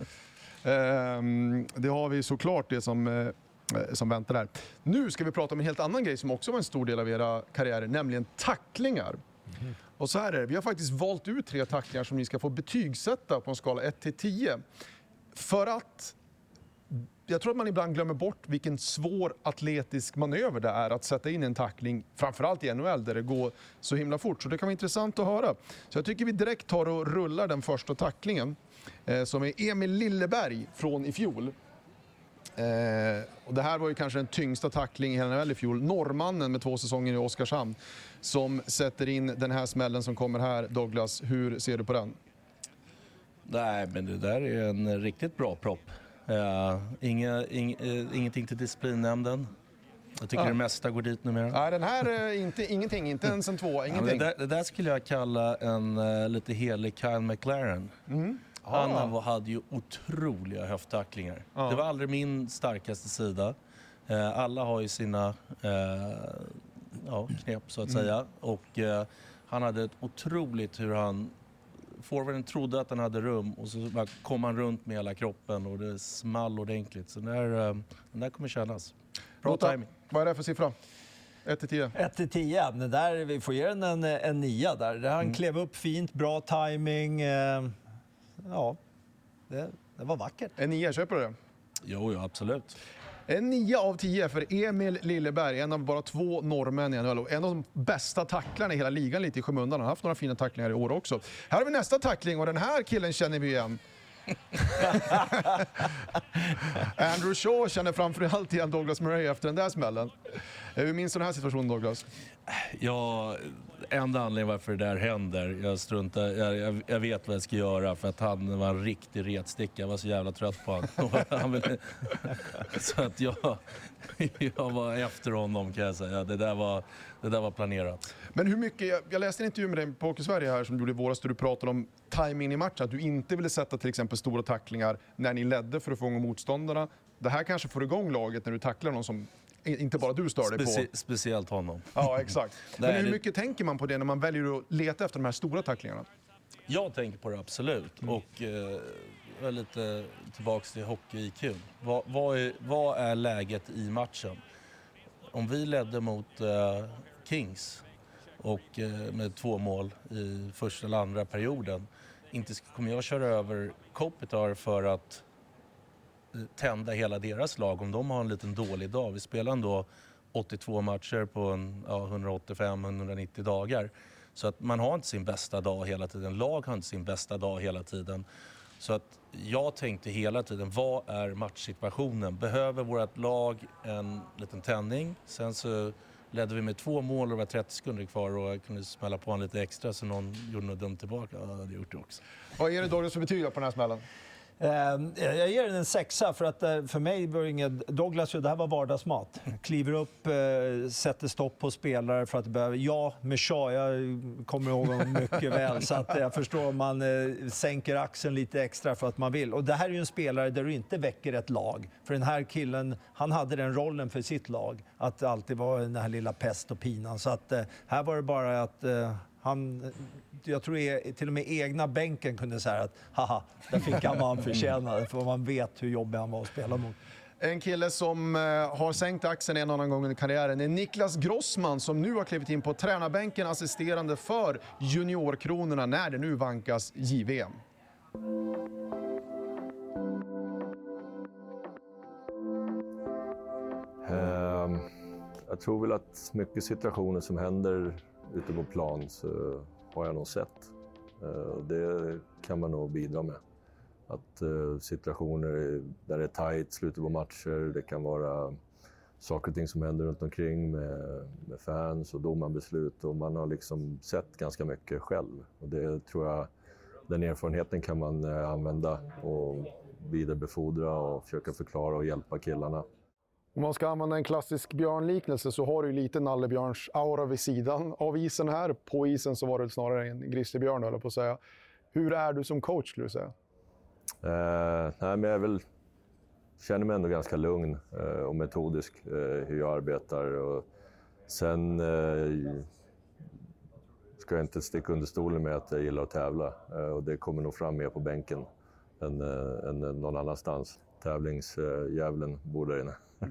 S1: Det har vi såklart det som väntar där. Nu ska vi prata om en helt annan grej som också var en stor del av era karriärer, nämligen tacklingar. Och så här är det, vi har faktiskt valt ut 3 tacklingar som ni ska få betygsätta på en skala 1-10. För att jag tror att man ibland glömmer bort vilken svår atletisk manöver det är att sätta in en tackling, framförallt i NHL där det går så himla fort. Så det kan vara intressant att höra. Så jag tycker vi direkt tar och rullar den första tacklingen som är Emil Lilleberg från i fjol. Och det här var ju kanske den tyngsta tackling i hela NHL i fjol. Norrmannen med 2 säsonger i Oskarshamn som sätter in den här smällen som kommer här. Douglas, hur ser du på den?
S3: Nej, men det där är en riktigt bra propp. Ingenting till disciplinnämnden. Jag tycker det mesta går dit numera.
S1: Nej, den här är ingenting, inte ens en 2, ingenting.
S3: Ja, det där skulle jag kalla en lite helig Kyle McLaren. Han hade ju otroliga höfttacklingar. Det var aldrig min starkaste sida. Alla har ju sina knep så att säga. Och han hade ett otroligt hur han... Forwarden trodde att han hade rum och så kom han runt med hela kroppen och det small ordentligt. Så den där kommer kännas. Bra timing.
S1: Vad är det för siffra? 1-10?
S2: 1-10. Det där, vi får ge den en 9 där. Han klev upp fint, bra timing. Det var vackert.
S1: En 9, köper du det?
S3: Jo, absolut.
S1: En 9 av 10 för Emil Lilleberg, en av bara 2 norrmän i NHL och en av de bästa tacklarna i hela ligan, lite i skymundan. Han har haft några fina tacklingar i år också. Här har vi nästa tackling och den här killen känner vi igen. Andrew Shaw känner framförallt igen Douglas Murray efter den där smällen. Hur minns du den här situationen, Douglas?
S3: Ja, enda anledningen varför det där händer, jag vet vad jag ska göra för att han var en riktig retsticka. Jag var så jävla trött på honom. Så att jag var efter honom, kan jag säga. Det där var planerat.
S1: Men hur mycket, jag läste en intervju med dig på Hockey-Sverige här som du gjorde i våras där du pratade om timing i matchen. Att du inte ville sätta till exempel stora tacklingar när ni ledde för att få igång motståndarna. Det här kanske får igång laget när du tacklar någon som inte bara du stör dig på.
S3: Speciellt honom.
S1: Ja, exakt. Men hur mycket tänker man på det när man väljer att leta efter de här stora tacklingarna?
S3: Jag tänker på det absolut. Och jag är lite tillbaka till hockey-IQ. Vad är läget i matchen? Om vi ledde mot Kings och med 2 mål i första eller andra perioden. Inte kommer jag köra över Kopitar för att tända hela deras lag om de har en liten dålig dag. Vi spelar ändå 82 matcher på 185-190 dagar. Så att man har inte sin bästa dag hela tiden. Lag har inte sin bästa dag hela tiden. Så att jag tänkte hela tiden, vad är matchsituationen? Behöver vårt lag en liten tändning? Sen så ledde vi med 2 mål och det var 30 sekunder kvar och jag kunde smälla på en lite extra så någon gjorde något dumt tillbaka. Ja, det hade gjort det också.
S1: Vad är det Douglas för betyg på den här smällen?
S2: Jag ger den en 6 för att för mig var det inget Douglas, det här var vardagsmat. Kliver upp, sätter stopp på spelare för att behöva. Ja, med Shaw, jag kommer ihåg honom mycket väl så att jag förstår om man sänker axeln lite extra för att man vill. Och det här är ju en spelare där du inte väcker ett lag. För den här killen, han hade den rollen för sitt lag att alltid vara den här lilla pest och pinan. Så att här var det bara att jag tror till och med egna bänken kunde säga att haha, där fick han vad han förtjänade för man vet hur jobbig han var att spela mot.
S1: En kille som har sänkt axeln en annan gång i karriären är Niklas Grossman som nu har klivit in på tränarbänken assisterande för juniorkronorna när det nu vankas JVM.
S6: Jag tror väl att mycket situationer som händer ute på plan så har jag nog sett. Det kan man nog bidra med. Att situationer där det är tajt, slutet på matcher, det kan vara saker och ting som händer runt omkring med fans och domarbeslut och man har liksom sett ganska mycket själv. Och det tror jag, den erfarenheten kan man använda och vidarebefordra och försöka förklara och hjälpa killarna.
S1: Om man ska använda en klassisk björnliknelse så har du ju lite nallebjörns aura vid sidan av isen här. På isen så var det snarare en grizzlybjörn, höll jag på att säga. Hur är du som coach, skulle du säga?
S6: Nej, men jag känner mig ändå ganska lugn och metodisk hur jag arbetar. Och sen ska jag inte sticka under stolen med att jag gillar att tävla. Och det kommer nog fram mer på bänken än någon annanstans. Tävlingsdjävulen bor där inne.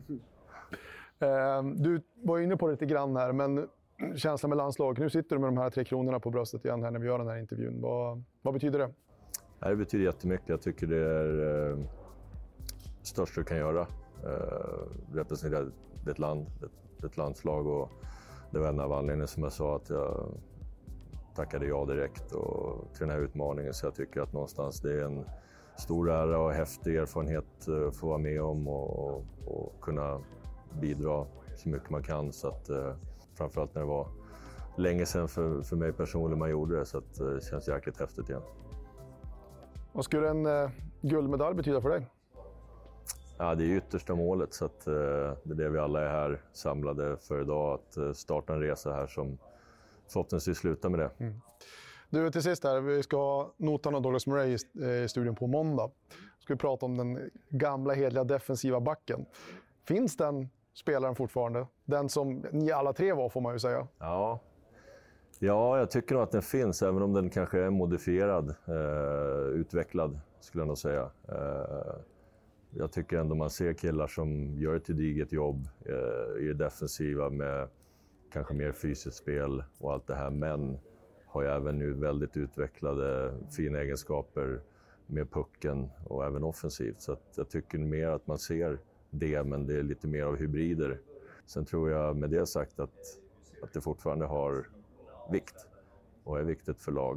S1: Du var inne på det lite grann här, men känslan med landslaget. Nu sitter du med de här 3 kronorna på bröstet igen här när vi gör den här intervjun. Vad betyder det?
S6: Det betyder jättemycket. Jag tycker det är det största du kan göra. Representera ett land, ett landslag. Och det var en av anledningarna som jag sa att jag tackade ja direkt och till den här utmaningen. Så jag tycker att någonstans det är en stor ära och häftig erfarenhet att få vara med om och kunna bidra så mycket man kan. Så att, framförallt när det var länge sedan för mig personligen man gjorde det, så att, det känns jäkligt häftigt igen.
S1: Vad skulle en guldmedalj betyda för dig?
S6: Ja, det är yttersta målet, så att, det är det vi alla är här samlade för idag, att starta en resa här som förhoppningsvis slutar med det. Mm.
S1: Du, till sist här, vi ska ha Notan och Douglas Murray i studion på måndag. Ska vi prata om den gamla hedliga defensiva backen. Finns den spelaren fortfarande? Den som ni alla 3 var, får man ju säga.
S6: Ja, jag tycker nog att den finns, även om den kanske är modifierad, utvecklad skulle jag nog säga. Jag tycker ändå man ser killar som gör ett gediget jobb i det defensiva med kanske mer fysiskt spel och allt det här, men har ju även nu väldigt utvecklade fina egenskaper med pucken och även offensivt. Så att jag tycker mer att man ser det, men det är lite mer av hybrider. Sen tror jag med det sagt att det fortfarande har vikt och är viktigt för lag.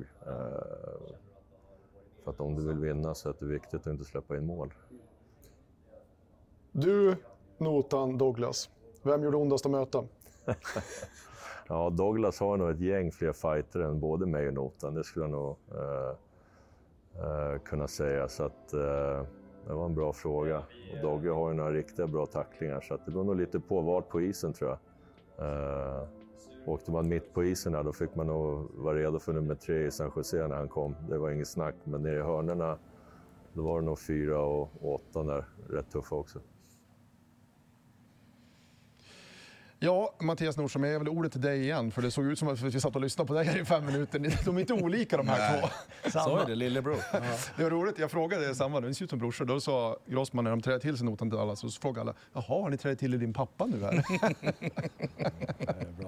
S6: För att om du vill vinna så är det viktigt att inte släppa in mål.
S1: Du, Notan, Douglas. Vem gjorde ondast att möta?
S6: Ja, Douglas har nog ett gäng fler fighter än både mig och Notan. Det skulle jag nog kunna säga. Så att, det var en bra fråga. Och Dogge har ju några riktigt bra tacklingar. Så att det var nog lite påvart på isen, tror jag. Åkte man mitt på isen där, då fick man nog vara redo för nummer 3 i San Jose när han kom. Det var inget snack. Men nere i hörnerna, då var det nog 4 och 8 där. Rätt tuffa också.
S1: Ja, Mattias Nordström, jag vill ordet till dig igen. För det såg ut som att vi satt och lyssnade på dig här i 5 minuter. De är inte olika, de här två.
S3: Så är det, lillebror. Ja.
S1: Det var roligt. Jag frågade samma, det ser ut som brorsor. Då sa Grossman när de trädde till sig Notan till alla, så frågade alla, jaha, har ni trädde till i din pappa nu här?
S2: Det är bra det.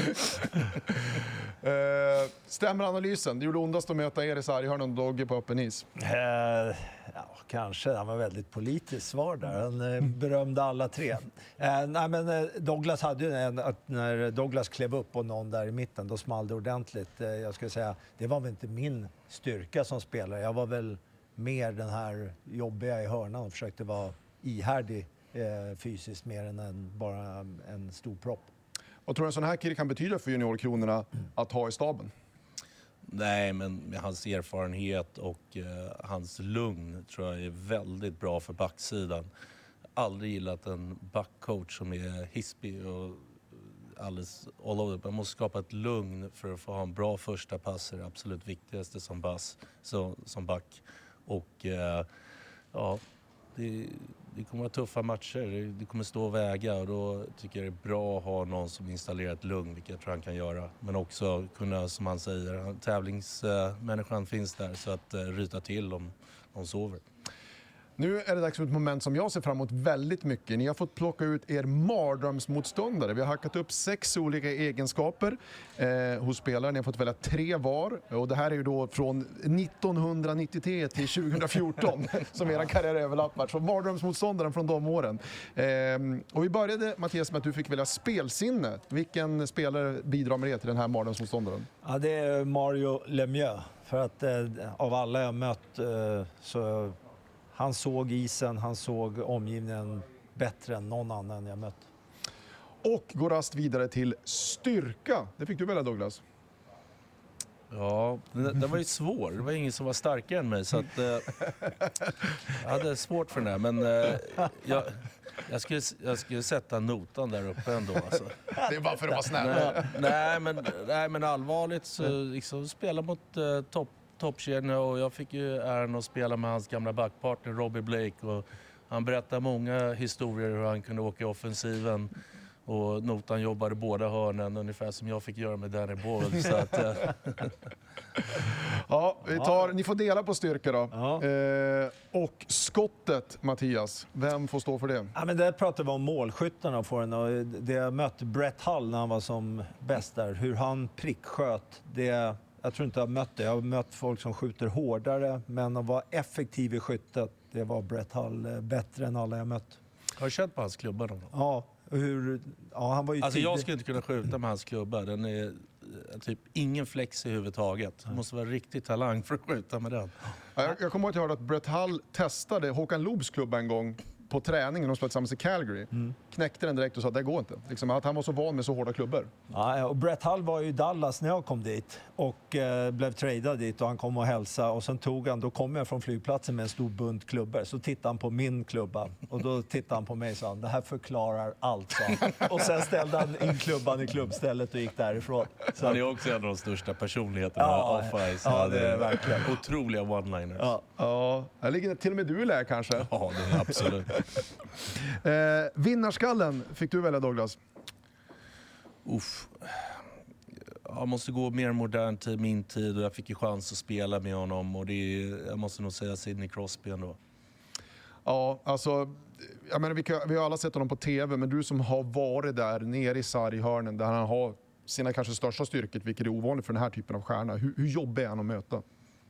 S1: Stämmer analysen? Det gjorde ondast att möta Eris Arghörnen och Dogge på öppen is.
S2: Ja, kanske. Han var väldigt politiskt svar där. Han berömde alla tre. Nej, men Douglas hade ju när Douglas klev upp och någon där i mitten, då small det ordentligt. Jag skulle säga, det var väl inte min styrka som spelare. Jag var väl mer den här jobbiga i hörnan och försökte vara ihärdig fysiskt mer än bara en stor propp.
S1: Vad tror du en sån här kille kan betyda för juniorkronorna att ha i staben?
S3: Nej, men med hans erfarenhet och hans lugn tror jag är väldigt bra för backsidan. Aldrig gillat en backcoach som är hispig och alldeles all over. Man måste skapa ett lugn för att få ha en bra första pass. Det är det absolut viktigaste som back. Och ja, det kommer vara tuffa matcher. Det kommer stå och väga och då tycker jag det är bra att ha någon som installerar ett lugn, vilket jag tror han kan göra. Men också kunna, som han säger, tävlingsmänniskan finns där så att ryta till om de sover.
S1: Nu är det dags för ett moment som jag ser fram emot väldigt mycket. Ni har fått plocka ut er mardrömsmotståndare. Vi har hackat upp 6 olika egenskaper hos spelare. Ni har fått välja 3 var. Och det här är ju då från 1993 till 2014 som era karriär överlappar. Så mardrömsmotståndaren från de åren. Och vi började, Mattias, med att du fick välja spelsinne. Vilken spelare bidrar med det till den här mardrömsmotståndaren?
S2: Ja, det är Mario Lemieux. För att av alla jag mött så... Han såg isen, han såg omgivningen bättre än någon annan jag mött.
S1: Och går rast vidare till styrka. Det fick du välja, Douglas.
S3: Ja, det var ju svår. Det var ingen som var starkare än mig. Så att, jag hade svårt för den här. Men jag skulle sätta notan där uppe ändå. Alltså.
S1: Det är bara för att vara snäll.
S3: Nej, men allvarligt så liksom, spela mot toppkedjorna och jag fick ju äran att spela med hans gamla backpartner Robbie Blake och han berättade många historier hur han kunde åka i offensiven och notan jobbade båda hörnen ungefär som jag fick göra med Danny Boyle. Så att,
S1: ja, ni får dela på styrka då.
S2: Ja.
S1: Och skottet, Mattias, vem får stå för det?
S2: Ja, men där pratar vi om målskyttarna för den och det jag mött Brett Hull när han var som bäst där. Hur han pricksköt, det... Jag tror inte jag har mött det. Jag har mött folk som skjuter hårdare, men att vara effektiv i skyttet, det var Brett Hull bättre än alla jag mött.
S3: Har du känt på hans klubba då?
S2: Ja, han var ju
S3: alltså
S2: tidig.
S3: jag skulle inte kunna skjuta med hans klubba. Den är typ ingen flex i huvudtaget. Det måste vara riktigt talang för att skjuta med den.
S1: Ja, jag kommer ihåg att jag hörde att Brett Hull testade Håkan Loobs klubba en gång på träningen. De spelade tillsammans i Calgary. Knäckte den direkt och sa att det går inte. Liksom, att han var så van med så hårda klubbor.
S2: Ja, och Brett Hull var ju i Dallas när jag kom dit och blev tradad dit och han kom och hälsa och sen då kom jag från flygplatsen med en stor bunt klubbor. Så tittade han på min klubba och då tittade han på mig och sa det här förklarar allt, sa han. Och sen ställde han in klubban i klubbstället och gick därifrån. Så
S3: han är också en av de största personligheterna off-ice.
S2: Ja, det är verkligen.
S3: Otroliga one-liners.
S1: Ja, här ligger till och med du lär kanske.
S3: Ja, det är absolut.
S1: Vinnarskallen fick du välja, Douglas.
S3: Jag måste gå mer modern till min tid och jag fick ju chans att spela med honom och jag måste nog säga Sidney Crosby ändå.
S1: Ja, alltså jag menar, vi har alla sett honom på tv, men du som har varit där nere i sarghörnen där han har sina kanske största styrkor, vilket är ovanligt för den här typen av stjärna. Hur jobbig är han att möta?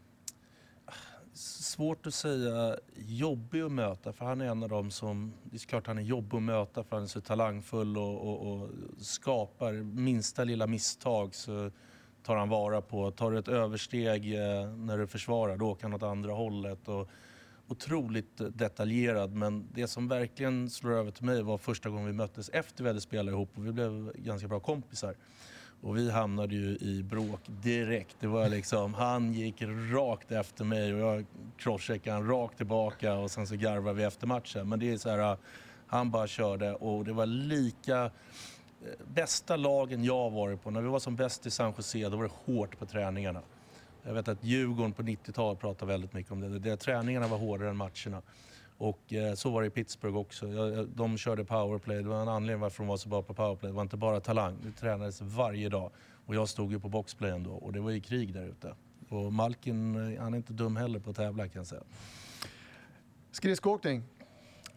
S3: Svårt att säga jobbig att möta, för han är en av dem som, det är klart han är jobbig att möta för han är så talangfull och skapar minsta lilla misstag så tar han vara på. Tar du ett översteg när du försvarar, då åker han åt andra hållet och otroligt detaljerad, men det som verkligen slår över till mig var första gången vi möttes efter vi hade spelat ihop och vi blev ganska bra kompisar. Och vi hamnade ju i bråk direkt. Det var liksom, han gick rakt efter mig och jag crosscheckade han rakt tillbaka och sen så garvade vi efter matchen. Men det är så här, han bara körde och det var lika bästa lagen jag varit på. När vi var som bäst i San Jose, då var det hårt på träningarna. Jag vet att Djurgården på 90-talet pratade väldigt mycket om det. Träningarna var hårdare än matcherna. Och så var det i Pittsburgh också. De körde powerplay. Det var en anledning varför de var så bra på powerplay. Det var inte bara talang. Det tränades varje dag. Och jag stod ju på boxplayen då. Och det var ju krig där ute. Och Malkin, han är inte dum heller på att tävla, kan jag säga.
S1: Skridskoåkning?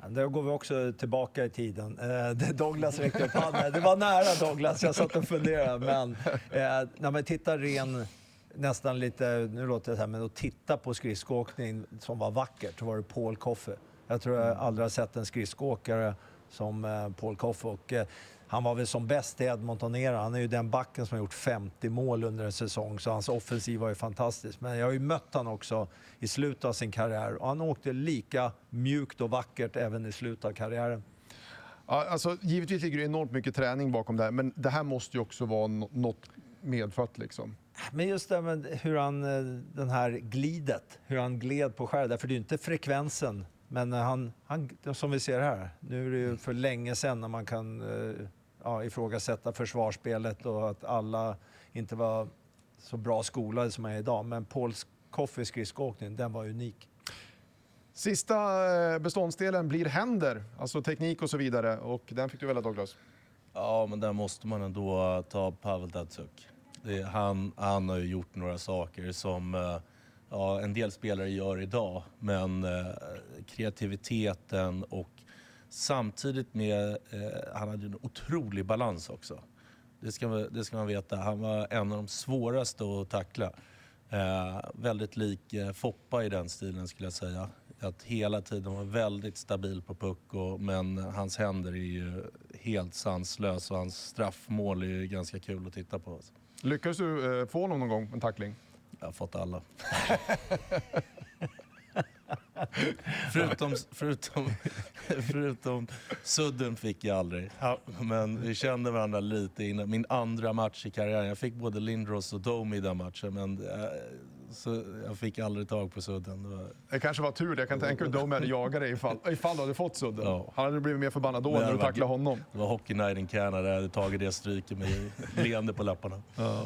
S2: Då går vi också tillbaka i tiden. Douglas räckte upp handen. Det var nära Douglas, jag satt och funderade. Men när man tittar nästan lite, nu låter det så här, men att titta på skridskoåkning som var vackert, så var det Paul Coffey. Jag tror jag aldrig har sett en skridskoåkare som Paul Coffey. Och han var väl som bäst i Edmonton-era. Han är ju den backen som har gjort 50 mål under en säsong, så hans offensiv var ju fantastisk. Men jag har ju mött han också i slutet av sin karriär, och han åkte lika mjukt och vackert även i slutet av karriären.
S1: Ja, alltså, givetvis ligger det enormt mycket träning bakom det här, men det här måste ju också vara något medfött liksom.
S2: Men just det med hur den här glidet, hur han gled på skär, därför det är ju inte frekvensen. Men han, som vi ser här, nu är det ju för länge sedan när man kan ifrågasätta försvarsspelet och att alla inte var så bra skolade som är idag. Men Paul Coffeys skridskoåkning, den var unik.
S1: Sista beståndsdelen blir händer, alltså teknik och så vidare. Och den fick du välja, Douglas.
S3: Ja, men där måste man ändå ta Pavel Datsyuk. Han har ju gjort några saker som en del spelare gör idag. Men kreativiteten och samtidigt med... han hade en otrolig balans också. Det ska man veta. Han var en av de svåraste att tackla. Väldigt lik Foppa i den stilen skulle jag säga. Att hela tiden var väldigt stabil på puck, men hans händer är ju helt sanslös och hans straffmål är ju ganska kul att titta på.
S1: Lyckades du få någon gång en tackling?
S3: Jag har fått alla. förutom Sudden fick jag aldrig. Ja, men vi kände varandra lite innan. Min andra match i karriären. Jag fick både Lindros och Domi i den matchen, men så jag fick aldrig tag på Sudden.
S1: Det kanske var tur. Jag kan tänka att Domi hade jagat dig ifall du hade fått Sudden. Ja. Han hade blivit mer förbannad då när du tacklade honom.
S3: Det var Hockey Night in Canada. Jag hade tagit det stryket med leende på lapparna.
S1: Ja.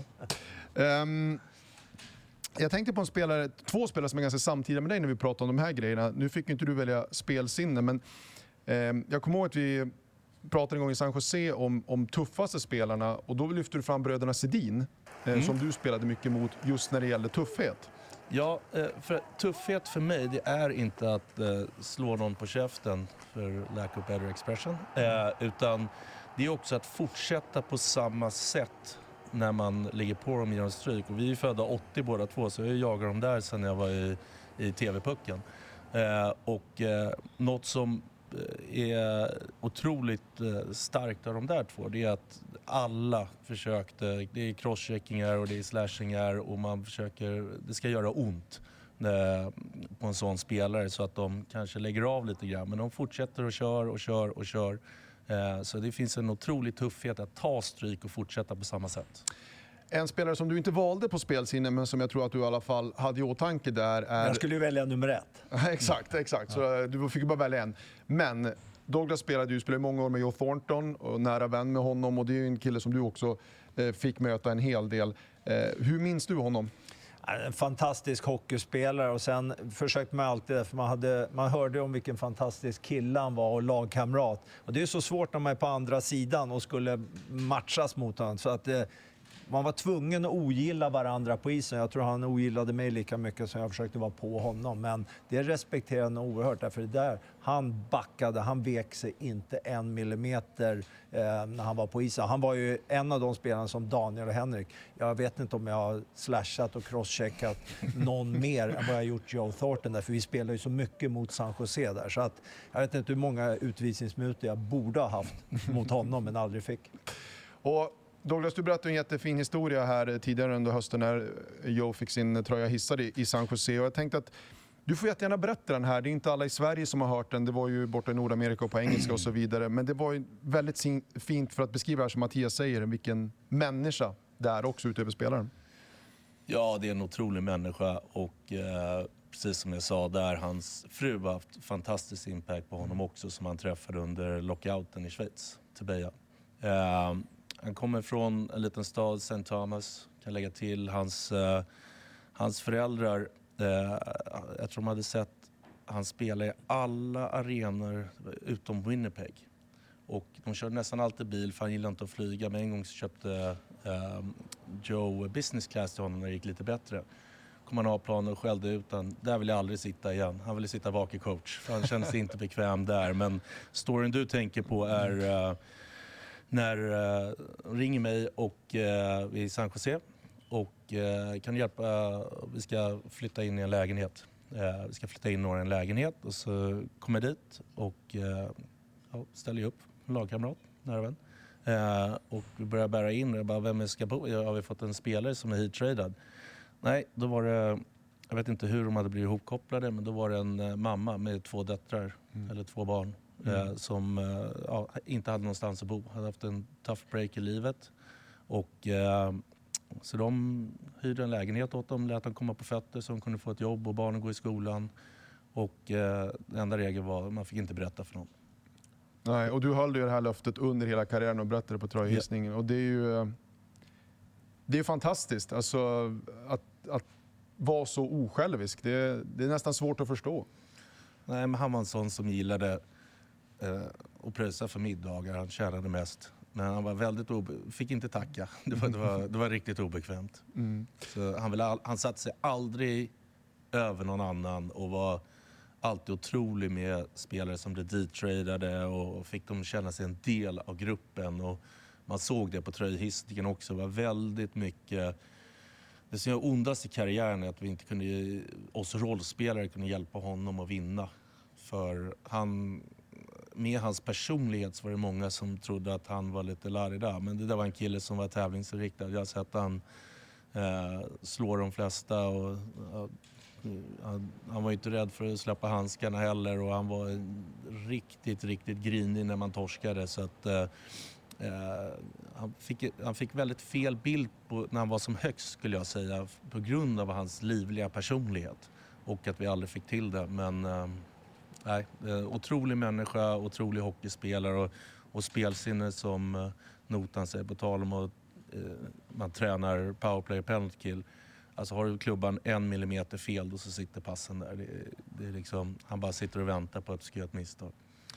S1: Jag tänkte på två spelare som är ganska samtida med dig när vi pratar om de här grejerna. Nu fick ju inte du välja spelsinne, men jag kommer ihåg att vi pratade en gång i San Jose om tuffaste spelarna, och då lyfter du fram bröderna Sedin som du spelade mycket mot just när det gällde tuffhet.
S3: Ja, för tuffhet för mig, det är inte att slå någon på käften, för lack of better expression, utan det är också att fortsätta på samma sätt när man ligger på dem i en stryk. Och vi är födda 80 båda två, så jag jagar dem där sedan jag var i TV-pucken. Något som är otroligt starkt av de där två, det är att alla försökte, det är crosscheckingar och det är slashingar, och man försöker, det ska göra ont på en sån spelare så att de kanske lägger av lite grann, men de fortsätter och kör. Så det finns en otrolig tuffhet att ta stryk och fortsätta på samma sätt.
S1: En spelare som du inte valde på spelsinne, men som jag tror att du i alla fall hade i åtanke där är...
S2: Jag skulle ju välja nummer 1.
S1: Exakt. Så du fick bara välja en. Men Douglas spelade många år med Joe Thornton och nära vän med honom, och det är ju en kille som du också fick möta en hel del. Hur minns du honom?
S2: En fantastisk hockeyspelare, och sen försökte man alltid, för man hörde om vilken fantastisk kille han var och lagkamrat. Och det är så svårt när man är på andra sidan och skulle matchas mot honom, så att man var tvungen att ogilla varandra på isen. Jag tror han ogillade mig lika mycket som jag försökte vara på honom. Men det respekterade han oerhört, därför det där, han backade, han vek sig inte 1 millimeter när han var på isen. Han var ju en av de spelarna som Daniel och Henrik. Jag vet inte om jag har slashat och crosscheckat någon mer än vad jag gjort Joe Thornton, därför vi spelar ju så mycket mot San Jose där. Så att jag vet inte hur många utvisningsminuter jag borde ha haft mot honom men aldrig fick.
S1: Och Douglas, du berättade en jättefin historia här tidigare under hösten när Joe fick sin tröja hissad i San Jose. Och jag tänkte att du får jättegärna berätta den här. Det är inte alla i Sverige som har hört den. Det var ju borta i Nordamerika och på engelska och så vidare. Men det var ju väldigt fint för att beskriva här, som Mattias säger, vilken människa där också utöver spelaren.
S3: Ja, det är en otrolig människa, och precis som jag sa där, hans fru har haft fantastisk impact på honom också, som han träffade under lockouten i Schweiz, Tebeja. Han kommer från en liten stad, St. Thomas, kan lägga till. Hans föräldrar, jag tror de hade sett han spela i alla arenor utom Winnipeg. Och de körde nästan alltid bil, för han gillade inte att flyga. Men en gång så köpte Joe business class till honom när det gick lite bättre. kom han av planen och skällde ut han. Där vill jag aldrig sitta igen. Han ville sitta bak i coach. För han kände sig inte bekväm där. Men storyn du tänker på är när ringer mig och vi är i San Jose. Och kan du hjälpa, vi ska flytta in i en lägenhet. Vi ska flytta in några i en lägenhet och så kommer jag dit och ställer upp en lagkamrat, nära vän. Och vi börjar bära in och jag bara, vem ska bo? Har vi fått en spelare som är hit-tradad? Nej, då var det, jag vet inte hur de hade blivit ihopkopplade, men då var det en mamma med 2 döttrar, eller 2 barn, som inte hade någonstans att bo. Hade haft en tough break i livet. Och så de hyrde en lägenhet åt dem, lät dem komma på fötter så de kunde få ett jobb och barnen gå i skolan. Och den enda regeln var att man fick inte berätta för någon.
S1: Nej, och du höll ju det här löftet under hela karriären och berättade på tröjhissningen. Och det är ju fantastiskt alltså, att vara så osjälvisk. Det är nästan svårt att förstå.
S3: Nej, men han var en sån som gillade att pröjsa för middagar. Han tjänade mest. Men han var väldigt fick inte tacka. Det var riktigt obekvämt. Så han satte sig aldrig över någon annan och var alltid otrolig med spelare som blev detradade och fick dem känna sig en del av gruppen. Och man såg det på tröjhissningen också. Det var väldigt mycket. Det som jag ondast i karriären är att vi inte kunde, oss rollspelare kunde hjälpa honom att vinna. För med hans personlighet så var det många som trodde att han var lite larida. Men det där var en kille som var tävlingsinriktad. Jag har sett han slår de flesta och han var inte rädd för att släppa handskarna heller. Och han var riktigt, riktigt grinig när man torskade. Så att han fick väldigt fel bild när han var som högst, skulle jag säga. På grund av hans livliga personlighet. Och att vi aldrig fick till det. Men nej, otrolig människa, otrolig hockeyspelare och spelsinne som Notan säger, på tal om att man tränar powerplay och penalty kill. Alltså har du klubban 1 millimeter fel då så sitter passen där. Det är liksom, han bara sitter och väntar på att det ska göra ett misstag.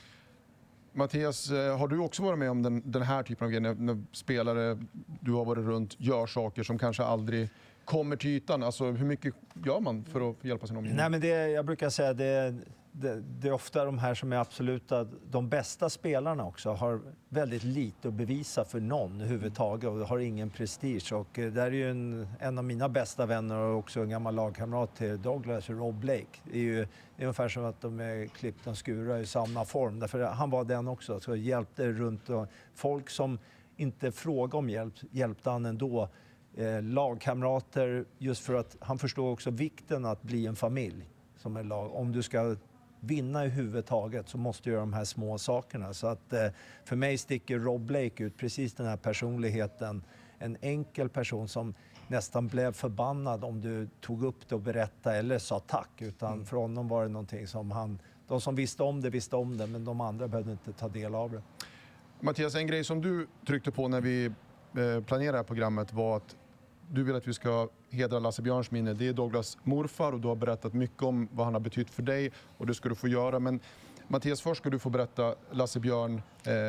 S1: Mattias, har du också varit med om den här typen av grejer när spelare du har varit runt gör saker som kanske aldrig kommer till ytan? Alltså hur mycket gör man för att hjälpa sin omgivning?
S2: Nej, men jag brukar säga det är ofta de här som är absoluta, de bästa spelarna också har väldigt lite att bevisa för någon överhuvudtaget och har ingen prestige. Och där är ju en av mina bästa vänner och också en gammal lagkamrat till Douglas, Rob Blake. Det är ju ungefär som att de är klippta och skura i samma form. Därför han var den också, så hjälpte runt och folk som inte frågade om hjälp hjälpte han ändå. Lagkamrater, just för att han förstår också vikten att bli en familj som är lag. Om du ska vinna i huvudtaget så måste du göra de här små sakerna. Så att för mig sticker Rob Blake ut precis den här personligheten. En enkel person som nästan blev förbannad om du tog upp det och berättade eller sa tack. Utan för honom var det någonting som de som visste om det, men de andra behövde inte ta del av det.
S1: Mattias, en grej som du tryckte på när vi planerade det här programmet var att du vill att vi ska hedra Lasse Björns minne. Det är Douglas morfar och du har berättat mycket om vad han har betytt för dig och det ska du få göra. Men Mattias, först ska du få berätta Lasse Björn,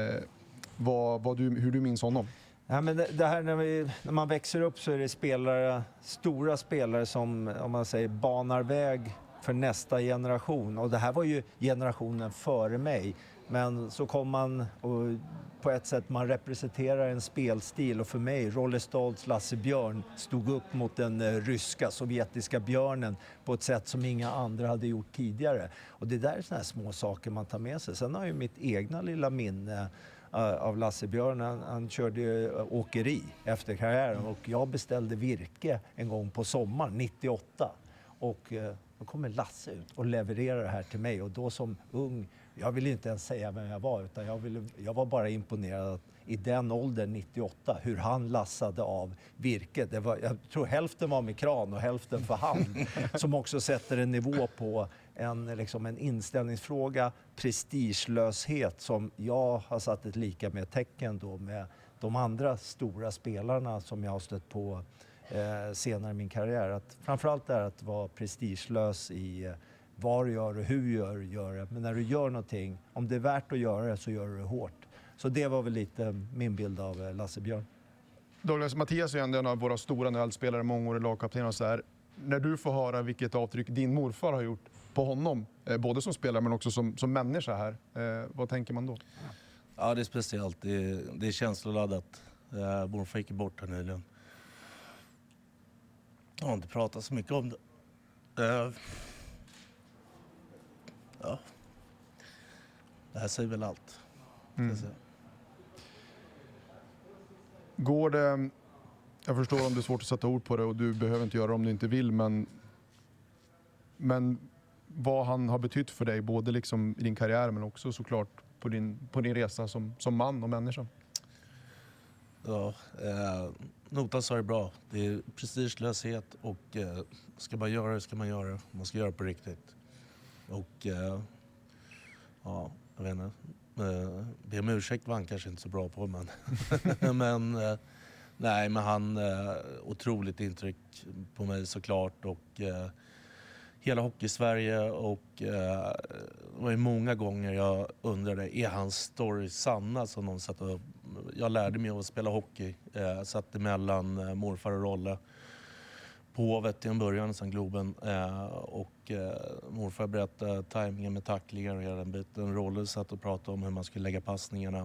S1: hur du minns honom.
S2: Ja, men det här när man växer upp så är det stora spelare som, om man säger, banar väg för nästa generation. Och det här var ju generationen före mig. Men så kom man och på ett sätt man representerar en spelstil och för mig, Rolle Stoltz, Lasse Björn stod upp mot den ryska, sovjetiska björnen på ett sätt som inga andra hade gjort tidigare. Och det där är såna här små saker man tar med sig. Sen har ju mitt egna lilla minne av Lasse Björn, han körde åkeri efter karriären och jag beställde virke en gång på sommaren 98 och då kommer Lasse ut och levererar det här till mig och då som ung, jag ville inte ens säga vem jag var utan jag var bara imponerad att i den åldern 98 hur han lassade av virket. Jag tror hälften var med kran och hälften för hand som också sätter en nivå på en inställningsfråga, prestigelöshet som jag har satt ett lika med tecken då med de andra stora spelarna som jag har stött på senare i min karriär. Att framförallt är att vara prestigelös i vad du gör och hur du gör det. Men när du gör någonting, om det är värt att göra det så gör du det hårt. Så det var väl lite min bild av Lasse Björn.
S1: Douglas, Mattias är en av våra stora nödspelare, mångårig lagkapten och så här. när du får höra vilket avtryck din morfar har gjort på honom, både som spelare men också som människa här. Vad tänker man då?
S3: Ja, det är speciellt. Det är känsloladdat. Morfar gick bort här nyligen. Jag har inte pratat så mycket om det. Ja. Det här säger väl allt.
S1: Går det... Jag förstår om det är svårt att sätta ord på det och du behöver inte göra det om du inte vill, men vad han har betytt för dig, både liksom i din karriär men också såklart på din resa som man och människa.
S3: Ja, Notan sa det bra. Det är prestigelöshet och ska man göra det ska man göra det. Man ska göra det på riktigt. Och ja, jag vet inte. Be om ursäkt var han kanske inte så bra på, men men han otroligt intryck på mig såklart, och hela Hockey-Sverige, och det var ju många gånger jag undrade, är hans story sanna som någon satt och... Jag lärde mig att spela hockey, satt emellan morfar och Rolle på Hovet i en början, sen Globen, och morfar berättade tajmingen med tacklingar och hela den biten. Rolle satt och pratade om hur man skulle lägga passningarna.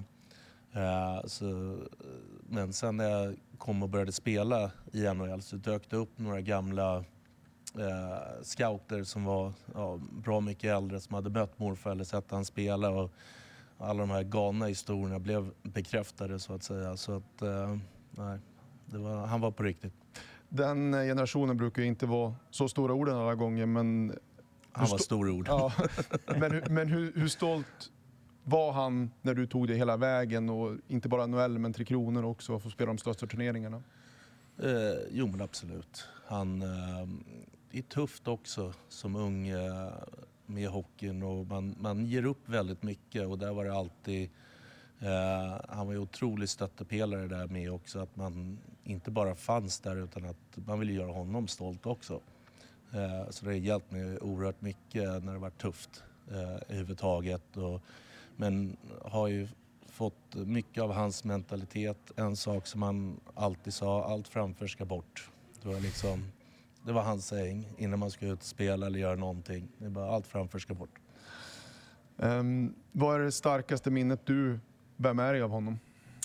S3: Men sen när jag kom och började spela i NHL så dök det upp några gamla scouter som var bra mycket äldre, som hade mött morfar eller sett han spela, och alla de här galna historierna blev bekräftade så att säga. Så att nej, han var på riktigt.
S1: Den generationen brukar ju inte vara så stora orden alla gånger, men...
S3: Han var stor ord.
S1: Ja, men hur stolt var han när du tog det hela vägen, och inte bara NHL men Tre Kronor också, och få spela de största turneringarna?
S3: Jo, men absolut. Han är tufft också som ung med hockeyn, och man ger upp väldigt mycket, och där var det alltid... han var ju otroligt stöttepelare där med också, att man inte bara fanns där utan att man ville göra honom stolt också. Så det har hjälpt mig oerhört mycket när det var tufft överhuvudtaget. Men har ju fått mycket av hans mentalitet. En sak som han alltid sa, allt framför ska bort. Det var hans sägning innan man skulle ut och spela eller göra någonting. Det är bara allt framför ska bort.
S1: Vad är det starkaste minnet du bär med dig av honom?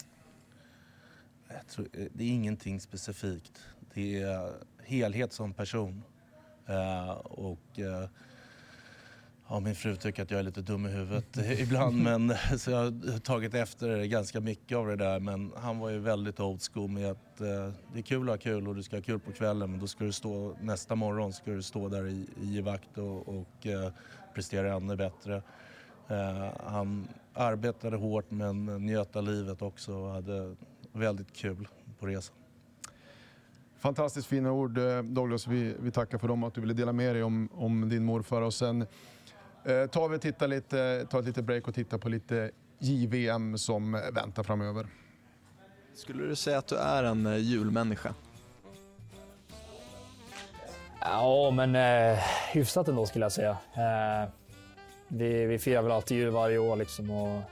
S3: Jag tror, det är ingenting specifikt. Det är helhet som person. Min fru tycker att jag är lite dum i huvudet ibland, men så jag har tagit efter ganska mycket av det där. Men han var ju väldigt old school med att det är kul att ha kul och du ska ha kul på kvällen, men då ska du stå nästa morgon ska du stå där i vakt och prestera ännu bättre. Han arbetade hårt men njöt av livet också och hade väldigt kul på resan.
S1: Fantastiskt fina ord, Douglas. Vi tackar för dem, att du ville dela med dig om din morfar. Och sen tar ett litet break och tittar på lite JVM som väntar framöver.
S7: Skulle du säga att du är en julmänniska?
S8: Ja, men hyfsat ändå skulle jag säga. Vi firar väl alltid jul varje år liksom, och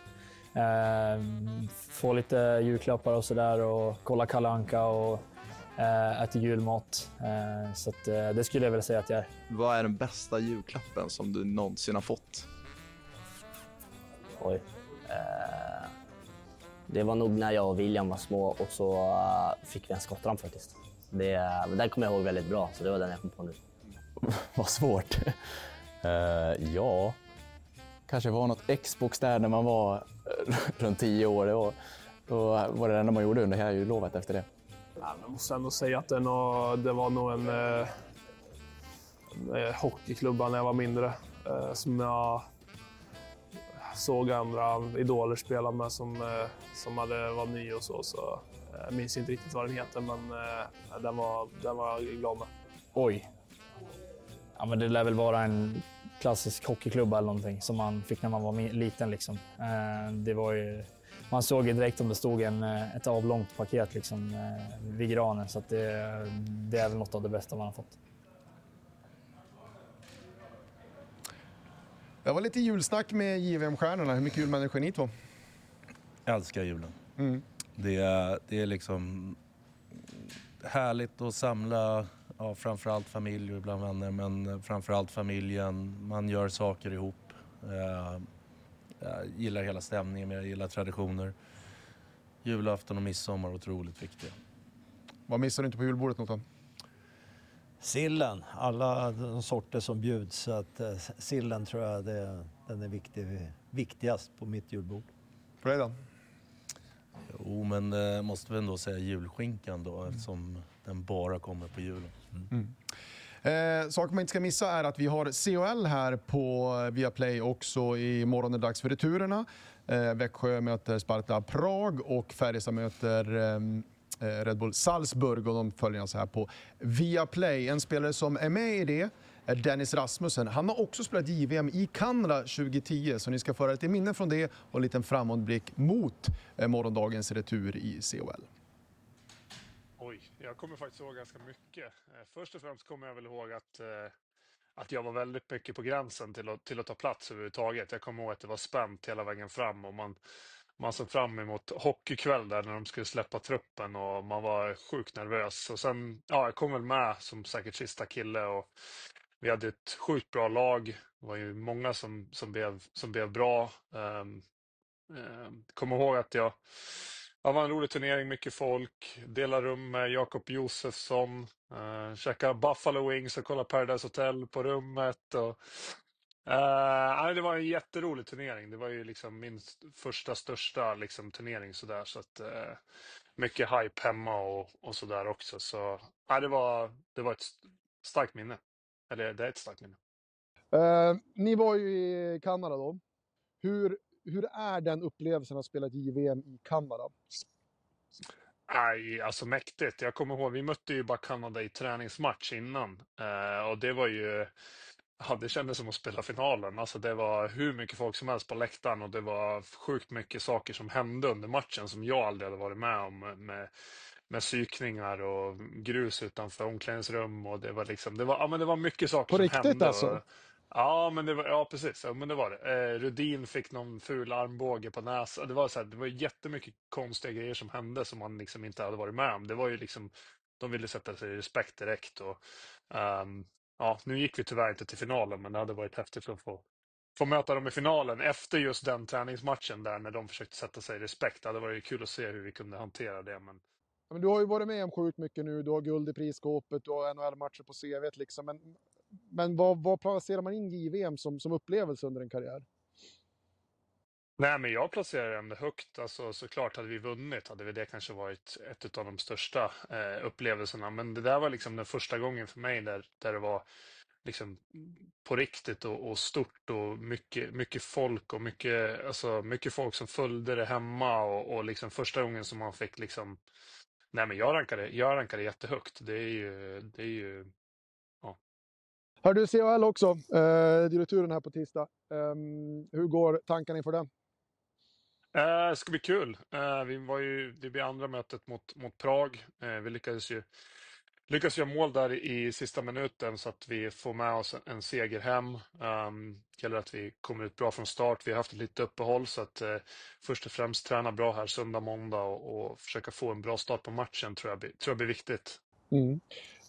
S8: får lite julklappar och sådär, och kolla Kalle Anka och äter julmat. Så att, det skulle jag väl säga att jag är.
S7: Vad är den bästa julklappen som du någonsin har fått?
S9: Oj. Det var nog när jag och William var små, och så fick vi en skottramp faktiskt. Den kommer jag ihåg väldigt bra, så det var den jag kom på nu.
S10: Vad svårt. Ja, kanske var något Xbox där när man var runt 10 år. Då var det enda man gjorde under hela jullovet efter det.
S11: Ja, jag måste ändå säga att det var nog en hockeyklubba när jag var mindre. Som jag såg andra idoler spela med som var ny och så. Jag minns inte riktigt vad den heter, men den var jag glad med.
S8: Oj. Ja, men det lär väl vara en klassisk hockeyklubba eller någonting som man fick när man var liten liksom. Det var ju, man såg ju direkt om det stod ett avlångt paket liksom vid granen, så att det är väl något av det bästa man har fått.
S1: Det var lite julsnack med JVM-stjärnorna. Hur mycket julmänniskor ni två?
S3: Jag älskar julen. Det är liksom härligt att samla ja, framförallt familj och ibland vänner, men framförallt familjen. Man gör saker ihop. Jag gillar hela stämningen, jag gillar traditioner. Julafton och midsommar är otroligt viktiga.
S1: Vad missar du inte på julbordet, Nottan?
S2: Sillen, alla de sorter som bjuds. Så att, sillen tror jag den är viktigast på mitt julbord.
S1: För dig då?
S3: Jo, men måste vi ändå säga julskinkan då, eftersom den bara kommer på julen.
S1: Saker man inte ska missa är att vi har CHL här på Viaplay också. Imorgon är det dags för returerna. Växjö möter Sparta Prag och Färjestad möter Red Bull Salzburg, och de följer alltså här på Viaplay. En spelare som är med i det är Dennis Rasmussen. Han har också spelat JVM i Kanada 2010, så ni ska föra lite minnen från det och en liten framåtblick mot morgondagens retur i CHL.
S12: Oj, jag kommer faktiskt ihåg ganska mycket. Först och främst kommer jag väl ihåg att jag var väldigt mycket på gränsen till att ta plats överhuvudtaget. Jag kommer ihåg att det var spänt hela vägen fram och man såg fram emot hockeykväll där när de skulle släppa truppen och man var sjukt nervös. Och sen, ja, jag kom väl med som säkert sista kille och vi hade ett sjukt bra lag. Det var ju många som blev bra. Kommer ihåg att det var en rolig turnering, mycket folk. Delade rum med Jakob Josefsson. Käkade Buffalo Wings och kollade Paradise Hotel på rummet. Det var en jätterolig turnering. Det var ju liksom min första största liksom turnering sådär. Så att mycket hype hemma och sådär också. Så det var ett starkt minne. Eller det är ett starkt minne.
S1: Ni var ju i Kanada då. Hur är den upplevelsen att spela JVM i Kanada?
S12: Alltså mäktigt. Jag kommer ihåg, vi mötte ju bara Kanada i träningsmatch innan. Och det var ju... Ja, det kändes som att spela finalen. Alltså det var hur mycket folk som helst på läktaren och det var sjukt mycket saker som hände under matchen som jag aldrig hade varit med om. Med psykningar och grus utanför omklädningsrum och det var liksom, det var mycket saker
S1: på
S12: som
S1: riktigt
S12: hände.
S1: Alltså?
S12: Ja, precis. Ja, men det var det. Rudin fick någon ful armbåge på näsan. Det var jättemycket konstiga grejer som hände som man liksom inte hade varit med om. Det var ju liksom, de ville sätta sig i respekt direkt och nu gick vi tyvärr inte till finalen, men det hade varit häftigt att få möta dem i finalen efter just den träningsmatchen där när de försökte sätta sig i respekt. Det hade varit kul att se hur vi kunde hantera det. Men
S1: du har ju varit med om sjukt mycket nu. Du har guld i prisskåpet, du har NHL-matcher på CV:t liksom. Men vad placerar man in JVM som upplevelse under en karriär?
S12: Nej, men jag placerar ändå högt. Alltså, såklart hade vi vunnit hade vi det kanske varit ett av de största upplevelserna. Men det där var liksom den första gången för mig där det var liksom på riktigt och stort och mycket folk och mycket folk som följde det hemma och liksom första gången som man fick liksom... Nej, men jag rankade jättehögt. Det är ju ja.
S1: Hör du CHL också? Det är returen här på tisdag. Hur går tankarna inför den?
S12: Det ska bli kul. Det blir andra mötet mot Prag. Vi lyckas göra mål där i sista minuten så att vi får med oss en seger hem. Gäller att vi kommer ut bra från start. Vi har haft ett litet uppehåll så att först och främst träna bra här söndag, måndag och försöka få en bra start på matchen tror jag blir viktigt.
S1: Mm.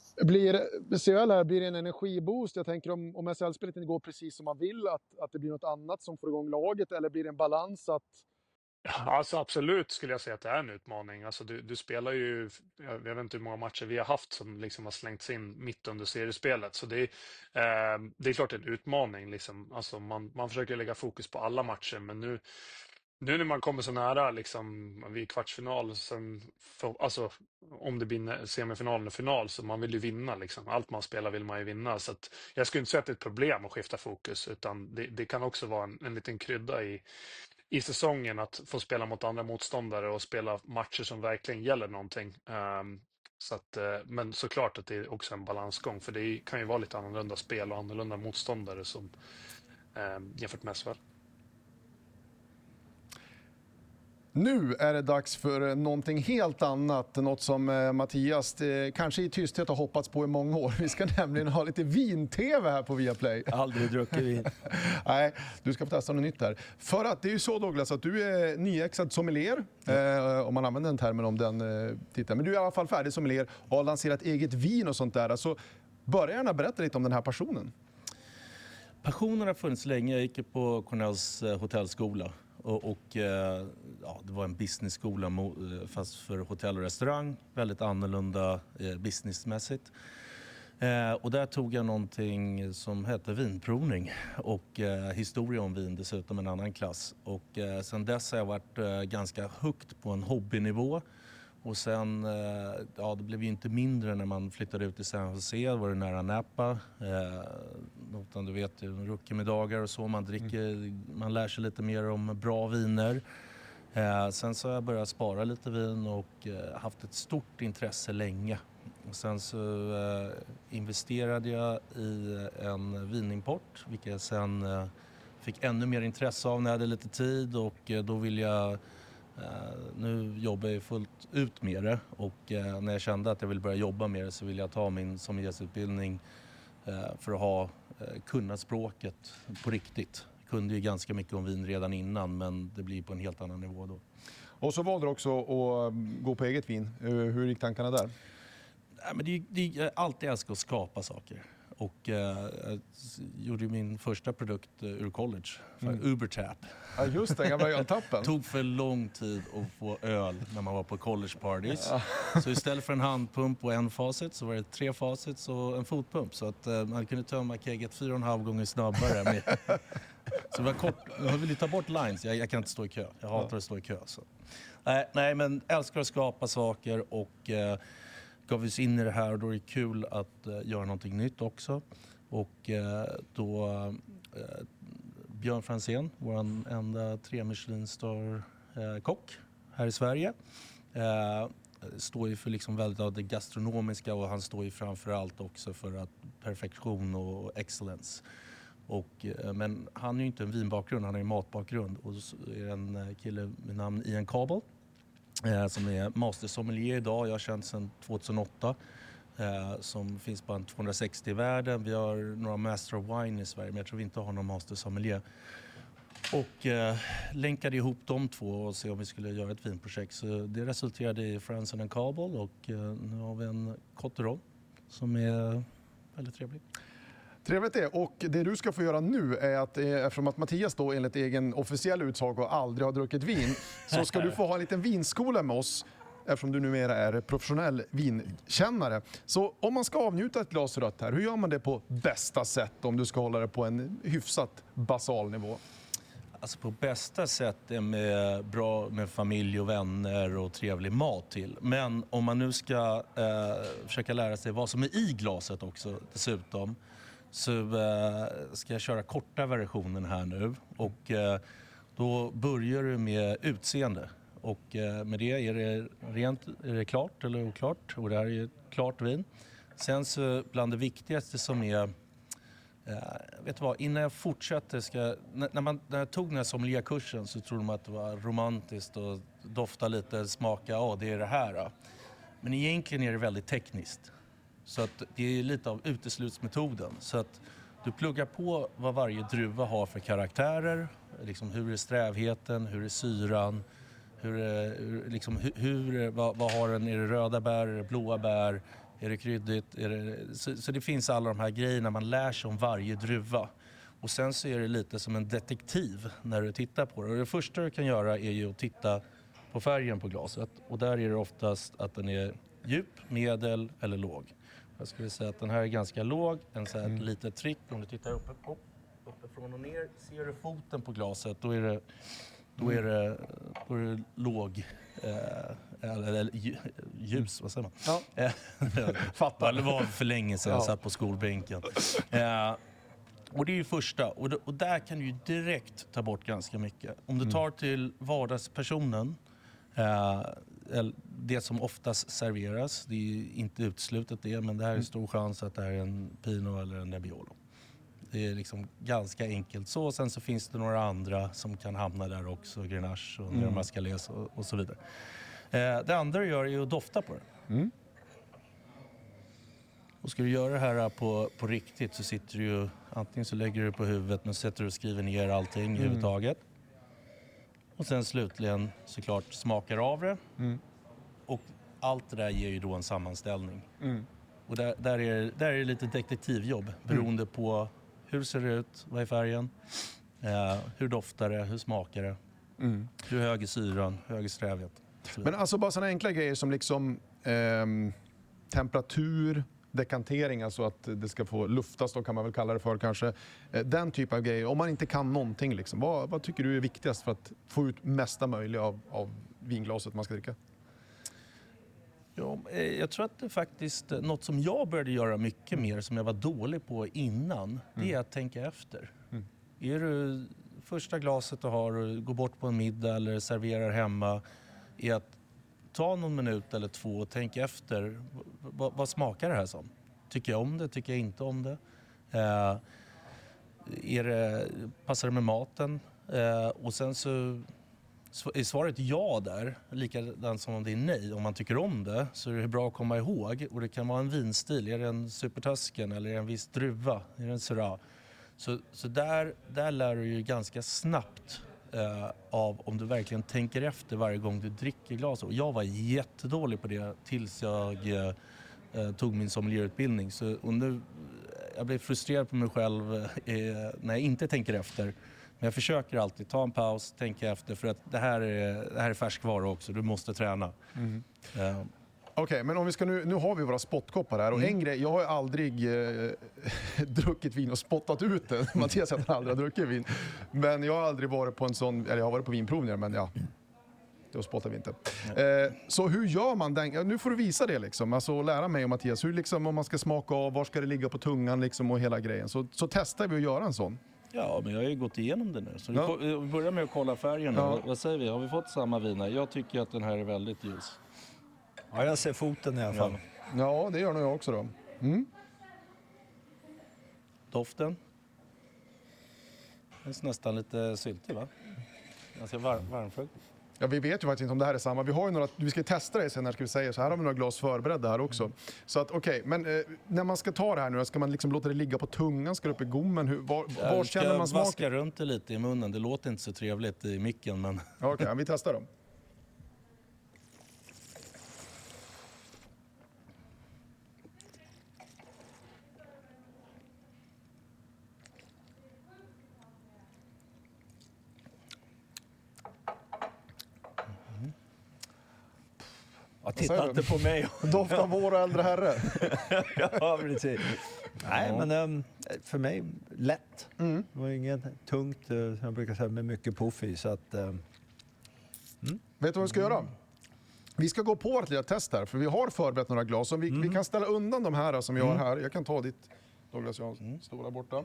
S1: CHL här, blir det en energiboost? Jag tänker om SHL-spelet inte går precis som man vill, att det blir något annat som får igång laget, eller blir det en balans att...
S12: Alltså absolut skulle jag säga att det är en utmaning. Alltså du spelar ju, jag vet inte hur många matcher vi har haft som liksom har slängts in mitt under seriespelet. Så det är klart en utmaning. Liksom. Alltså man försöker lägga fokus på alla matcher, men nu när man kommer så nära liksom, vid kvartsfinal, alltså, om det blir semifinal eller final, så man vill ju vinna. Liksom. Allt man spelar vill man ju vinna. Så att, jag skulle inte säga att det är ett problem att skifta fokus, utan det kan också vara en liten krydda i säsongen att få spela mot andra motståndare och spela matcher som verkligen gäller någonting. Men såklart att det är också en balansgång, för det kan ju vara lite annorlunda spel och annorlunda motståndare som jämfört med SHL.
S1: Nu är det dags för någonting helt annat, något som Mattias kanske i tysthet har hoppats på i många år. Vi ska nämligen ha lite vin-tv här på Viaplay.
S3: Aldrig druckit vin.
S1: Nej, du ska få testa något nytt här. För att det är ju så, Douglas, att du är nyexad sommelier, om man använder den termen om den titeln. Men du är i alla fall färdig sommelier och har lanserat eget vin och sånt där. Så börja gärna berätta lite om den här passionen.
S3: Passionen har funnits länge. Jag gick på Cornells hotellskola. Och det var en businessskola fast för hotell och restaurang. Väldigt annorlunda businessmässigt. Och där tog jag någonting som hette vinprovning och historia om vin, dessutom en annan klass. Och sen dess har jag varit ganska högt på en hobbynivå. Och sen, det blev ju inte mindre när man flyttade ut till San Jose, var det nära Napa. Utan du vet, rookie-middagar och så, man dricker, man lär sig lite mer om bra viner. Sen så har jag börjat spara lite vin och haft ett stort intresse länge. Och sen så investerade jag i en vinimport, vilket jag sen fick ännu mer intresse av när jag hade lite tid, och då vill jag nu jobbar jag fullt ut med det, och när jag kände att jag ville börja jobba med det så ville jag ta min sommelier-utbildning för att ha kunnat språket på riktigt. Jag kunde ju ganska mycket om vin redan innan, men det blir på en helt annan nivå då.
S1: Och så valde du också att gå på eget vin. Hur gick tankarna där?
S3: Men jag alltid älskar att skapa saker. Och jag gjorde min första produkt ur college, Ubertap.
S1: Ja, just det, gamla öltappen.
S3: Tog för lång tid att få öl när man var på college parties. Så istället för en handpump och en facet så var det 3 facet och en fotpump. Så att man kunde tömma keget 4,5 gånger snabbare. Så det var kort. Jag vill ta bort lines, jag kan inte stå i kö. Jag hatar att stå i kö. Så. Nej, men älskar att skapa saker och gav oss in i det här, och då är det kul att göra någonting nytt också. Och då Björn Franzén, vår enda 3 Michelin-star-kock här i Sverige, står ju för liksom väldigt av det gastronomiska, och han står ju framförallt också för att perfektion och excellence. Men han är ju inte en vinbakgrund, han har ju matbakgrund, och så är det en kille med namn Ian Cabell som är master sommelier idag. Jag har känt sedan 2008. Som finns på 260 i världen. Vi har några Master of Wine i Sverige, men jag tror vi inte har någon Master sommelier. Och länkade ihop de två och se om vi skulle göra ett vinprojekt. Så det resulterade i Franzén & Cabell, och nu har vi en Cotteron som är väldigt trevlig.
S1: Trevligt det. Och det du ska få göra nu är att, eftersom att Mattias då enligt egen officiell utsago aldrig har druckit vin, så ska du få ha en liten vinskola med oss, eftersom du numera är professionell vinkännare. Så om man ska avnjuta ett glas rött här, hur gör man det på bästa sätt om du ska hålla det på en hyfsat basal nivå?
S3: Alltså på bästa sätt är med bra med familj och vänner och trevlig mat till. Men om man nu ska försöka lära sig vad som är i glaset också dessutom, så ska jag köra korta versionen här nu. Och då börjar du med utseende. Och med det är det klart eller oklart. Och det här är ett klart vin. Sen så bland det viktigaste som är, vet du vad, innan jag fortsätter när jag tog den här sommelierkursen så trodde man att det var romantiskt och dofta lite, smaka, det är det här. Då. Men egentligen är det väldigt tekniskt. Så att det är lite av uteslutsmetoden. Så att du pluggar på vad varje druva har för karaktärer. Liksom hur är strävheten, hur är syran, vad har den, är det röda bär, är det blåa bär, är det kryddigt? Så det finns alla de här grejerna, man lär sig om varje druva. Och sen så är det lite som en detektiv när du tittar på det. Och det första du kan göra är ju att titta på färgen på glaset. Och där är det oftast att den är djup, medel eller låg. Jag skulle säga att den här är ganska låg, en så här litet trick. Om du tittar uppifrån och ner, ser du foten på glaset, då är det låg eller ljus, vad säger man?
S1: Ja. Fattar.
S3: Det var för länge sedan jag satt på skolbänken. Och det är ju första, och där kan du ju direkt ta bort ganska mycket. Om du tar till vardagspersonen, det som oftast serveras, det är inte uteslutet det, men det här är en stor chans att det här är en Pinot eller en Nebbiolo. Det är liksom ganska enkelt så. Sen så finns det några andra som kan hamna där också. Grenache och Mascalés och så vidare. Det andra du gör är att dofta på det. Och ska du göra det här på riktigt så sitter du ju, antingen så lägger du på huvudet men sätter du och skriver ner allting i huvudtaget. Och sen slutligen såklart smakar av det. Och allt det där ger ju då en sammanställning. Och där är det lite detektivjobb beroende på hur ser det ut, vad är färgen, hur doftar det, hur smakar det, hur hög är syran, hur hög är strävhet.
S1: Men alltså bara sådana enkla grejer som liksom temperatur, dekantering, alltså att det ska få luftas, då kan man väl kalla det för kanske. Den typ av grejer, om man inte kan någonting liksom, vad tycker du är viktigast för att få ut mesta möjliga av vinglaset man ska dricka?
S3: Ja, jag tror att det faktiskt, något som jag började göra mycket mer som jag var dålig på innan, det är att tänka efter. Är du första glaset du har och går bort på en middag eller serverar hemma, är att ta någon minut eller två och tänka efter, vad smakar det här som? Tycker jag om det? Tycker jag inte om det? Passar det med maten? Och sen så är svaret ja där, likadant som om det är nej. Om man tycker om det så är det bra att komma ihåg. Och det kan vara en vinstil, är det en Supertusken eller är det en viss druva, är det en Syrah? Så där lär du ju ganska snabbt av om du verkligen tänker efter varje gång du dricker glas. Och jag var jättedålig på det tills jag tog min sommelierutbildning. Och nu, jag blir frustrerad på mig själv när jag inte tänker efter. Men jag försöker alltid ta en paus, tänka efter, för att det här är färskvara också. Du måste träna.
S1: Okej, men om vi ska nu har vi våra spottkoppar här. Och en grej, jag har ju aldrig druckit vin och spottat ut det. Mattias har aldrig druckit vin. Men jag har aldrig varit på en sån, eller jag har varit på vinprovningar, men ja, då spottar vi inte. Så hur gör man den? Ja, nu får du visa det liksom. Alltså lära mig och Mattias, hur liksom, om man ska smaka av, var ska det ligga på tungan liksom, och hela grejen. Så testar vi att göra en sån.
S3: Ja, men jag har ju gått igenom det nu. Så vi börjar med att kolla färgen. Ja. Vad säger vi? Har vi fått samma vin här? Jag tycker att den här är väldigt ljus.
S2: Ja, jag ser foten i alla fall.
S1: Ja, det gör nog jag också då.
S3: Doften? Den är nästan lite syltig, va? Ganska varmfruktig.
S1: Ja, vi vet ju faktiskt inte om det här är samma. Vi har ju vi ska testa det sen när ska vi säga. Så här har vi några glas förberedda här också. Så att okej, men när man ska ta det här nu, ska man liksom låta det ligga på tungan, ska det upp i gommen? Var känner man smaken?
S3: Vaska runt det lite i munnen. Det låter inte så trevligt i micken, men...
S1: Okej, vi testar då.
S2: Titta inte på mig.
S1: Doftar vår äldre herre.
S2: Ja, precis. Nej, men för mig lätt. Det var inget tungt, jag brukar säga, med mycket puff i. Så att,
S1: Vet du vad vi ska göra? Vi ska gå på ett litet test här, för vi har förberett några glas. Så vi kan ställa undan de här som vi har här. Jag kan ta ditt Douglas, jag står där borta.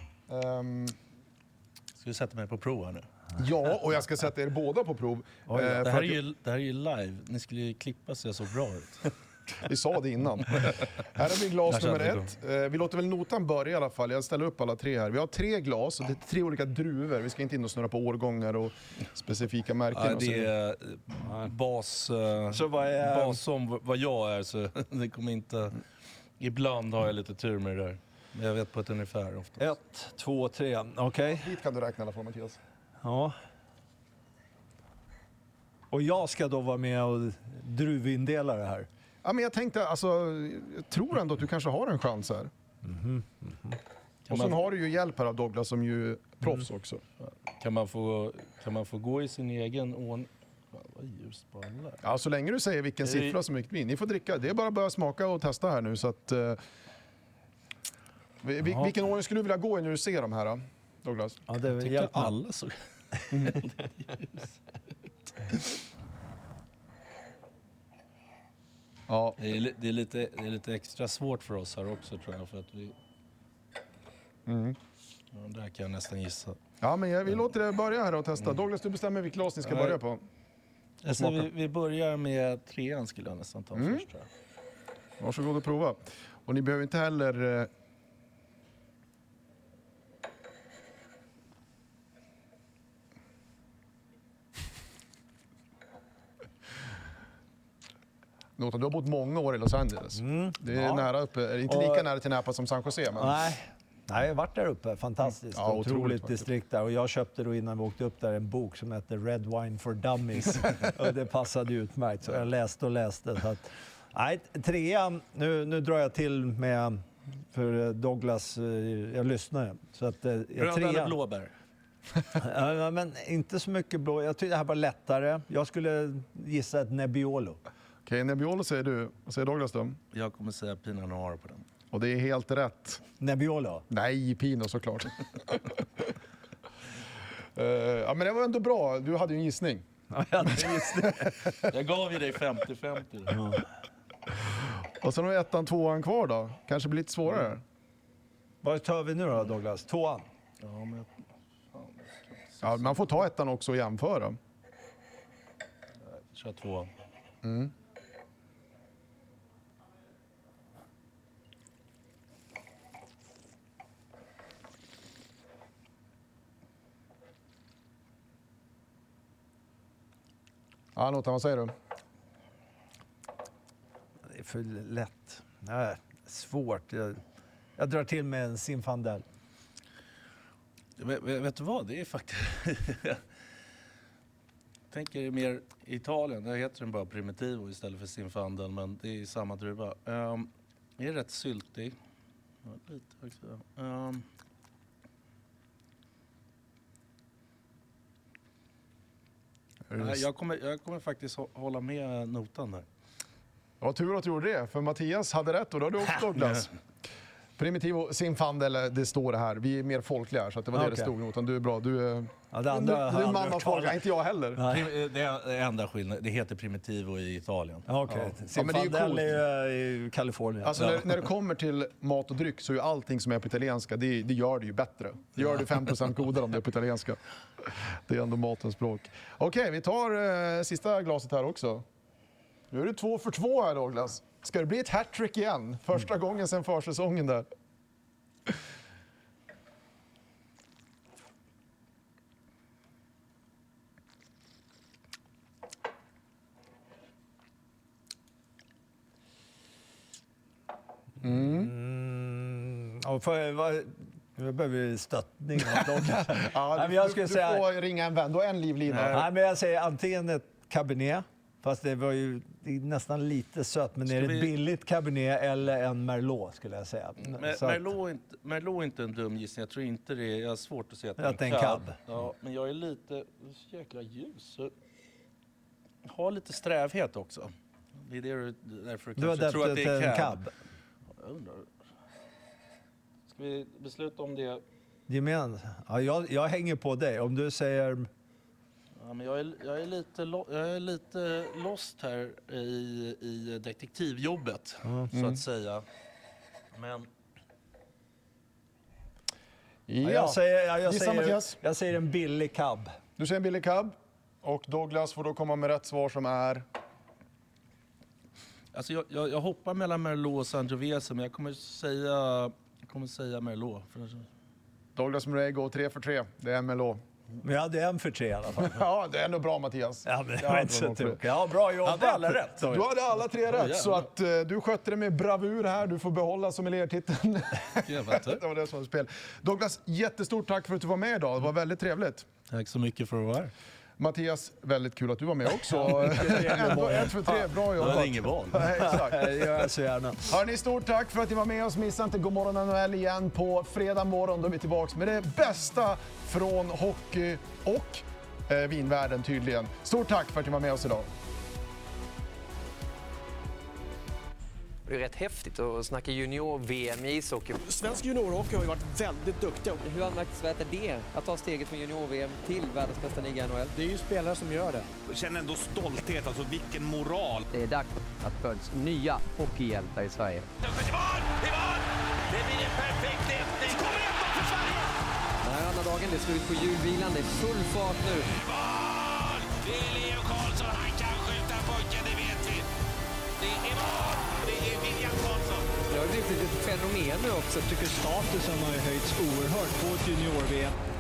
S3: Ska du sätta mig på prov här nu?
S1: Ja, och jag ska sätta er båda på prov.
S3: Det här är ju live. Ni skulle ju klippa så jag så bra ut.
S1: Vi sa det innan. Här har vi glas nummer 1. Vi låter väl notan börja i alla fall. Jag ställer upp alla tre här. Vi har 3 glas och det är 3 olika druvor. Vi ska inte in och snurra på årgångar och specifika märken.
S3: Ja, det är bas som vad jag är, så det kommer inte... Ibland har jag lite tur med det där. Men jag vet på ett ungefär ofta.
S2: 1, 2, 3. Okej.
S1: Hit kan du räkna i alla fall, Mattias.
S2: Ja. Och jag ska då vara med och druvindela det här.
S1: Ja, men jag tänkte, alltså, jag tror ändå att du kanske har en chans här. Och sen har du ju hjälp här av Douglas som ju proffs också.
S3: Kan man få gå i sin egen ordning? Vad ljust på alla.
S1: Ja, så länge du säger vilken siffra som mycket vin. Ni får dricka. Det är bara att börja smaka och testa här nu. Så att, vilken ordning skulle du vilja gå i när du ser de här då, Douglas?
S2: Ja, det
S3: tycker
S2: hjälper
S3: alla så.
S1: Ja.
S3: Det är lite extra svårt för oss här också, tror jag, för att vi... Ja, där kan jag nästan gissa.
S1: Ja, men vi låter det börja här och testa. Douglas, du bestämmer vilket glas ni ska börja på.
S3: Alltså, vi börjar med 3:an skulle jag nästan ta först, tror jag.
S1: Varsågod och prova. Och ni behöver inte heller Notan, du har bott många år i Los Angeles. Det är nära uppe, inte lika nära till Napa som San Jose. Men...
S2: Nej, jag har varit där uppe. Fantastiskt.
S1: Ja,
S2: otroligt distrikt där. Och jag köpte då innan vi åkte upp där en bok som heter Red Wine for Dummies. Och det passade utmärkt. Så jag läste och läste. Så att, nej, 3:an, nu drar jag till med... För Douglas, jag lyssnar. Så att,
S3: Röda eller blåbär?
S2: Ja, men inte så mycket blå. Jag tyckte det här var lättare. Jag skulle gissa ett Nebbiolo.
S1: Okej, Nebbiolo säger du. Vad säger Douglas då?
S3: Jag kommer säga Pinot Noir på den.
S1: Och det är helt rätt.
S2: Nebbiolo?
S1: Nej, Pinot såklart. Ja, men det var ändå bra. Du hade ju en gissning.
S2: Ja, jag hade en gissning.
S3: Jag gav ju dig 50-50.
S1: Ja. Och sen har vi 1:an, 2:an kvar då. Kanske blir lite svårare.
S2: Vad tar vi nu då, Douglas? 2:an?
S3: Ja, men...
S1: Ja, man får ta 1:an också och jämföra.
S3: Kör 2:an.
S1: Ja, Notan, vad säger du?
S2: Det är för lätt. Nej, svårt. Jag drar till med en Zinfandel.
S3: Vet du vad? Det är faktiskt... Jag tänker mer Italien. Där heter den bara Primitivo istället för Zinfandel, men det är samma druva. Det är rätt syltig. Lite också. Jag kommer faktiskt hålla med Notan där.
S1: Ja, tur att du gjorde det, för Mattias hade rätt och då har du också Douglas. Primitivo Zinfandel, det står det här. Vi är mer folkliga, så att det var det stod. Notan, du är bra. Du är man av folk, inte jag heller.
S3: Det är enda skillnaden. Det heter Primitivo i Italien.
S2: Okej.
S1: Zinfandel
S2: är i Kalifornien.
S1: Alltså när det kommer till mat och dryck så är allting som är på italienska, det gör det ju bättre. Det gör det 5% godare om det är på italienska. Det är ändå matens språk. Okej, vi tar sista glaset här också. Nu är det 2 för 2 här, Douglas. Ska det bli ett hattrick igen? Första gången sedan försäsongen där.
S2: Nu behöver vi stöttning av Douglas.
S1: Ja, du får ringa en vän. Du har en livlina.
S2: Nej, men jag säger antingen ett Cabernet. Fast det är nästan lite sött, men är det ett billigt Cabernet eller en Merlot skulle jag säga.
S3: Merlot är inte en dum gissning. Jag tror inte det. Jag har svårt att se att
S2: det är en cab.
S3: Ja, men jag är lite så jäkla ljus. Jag har lite strävhet också. Det är därför
S2: du har
S3: tror att det är
S2: en cab.
S3: Jag undrar. Ska vi besluta om det?
S2: Ja, jag hänger på dig. Om du säger...
S3: Ja, men jag är lite lost här i detektivjobbet, så att säga. Men...
S1: Ja.
S2: Jag säger en billig cab.
S1: Du säger en billig cab. Och Douglas får då komma med rätt svar som är...
S3: Alltså jag hoppar mellan Merlot och Sangiovese, men jag kommer säga Merlot.
S1: Douglas Murray går 3 för 3. Det är Merlot.
S2: Men jag hade 1 för 3 i alla fall.
S1: Ja, det är ändå bra, Mattias.
S2: Ja, men det var inte så tråkigt. Ja, bra jobbat.
S3: Hade alla rätt?
S1: Du hade alla 3 rätt, så att du skötte det med bravur här. Du får behålla sommeliertiteln. Det var det som var spel. Douglas, jättestort tack för att du var med idag. Det var väldigt trevligt.
S3: Tack så mycket för att vara här.
S1: Mattias, väldigt kul att du var med också. Ändå 1 för 3, bra jobbat.
S3: Det var inget val.
S1: Nej, exakt.
S2: Det gör jag så gärna.
S1: Hörrni, stort tack för att ni var med oss. Missa inte Godmorgon NHL igen på fredag morgon. Då är vi tillbaka med det bästa från hockey och vinvärlden tydligen. Stort tack för att ni var med oss idag.
S13: Det är rätt häftigt att snacka junior-VM i ishockey.
S14: Svensk juniorhockey har ju varit väldigt duktiga.
S13: Hur anmärkningsvärt är det att ta steget från junior-VM till världens bästa liga i NHL?
S14: Det är ju spelare som gör det.
S15: Jag känner ändå stolthet, alltså vilken moral.
S13: Det är dags att föds nya hockeyhjältar i Sverige.
S15: Det blir en perfekt räddning. Kommer det för Sverige!
S13: Den här andra dagen, det är slut på julvilan, det är full fart nu.
S15: Mål! Det är Leo Karlsson, han kan skjuta pojken, det vet vi. Det är mål! Det är William Karlsson.
S13: Det har blivit ett fenomen nu också.
S16: Jag tycker statusen har höjts oerhört på ett junior-VM.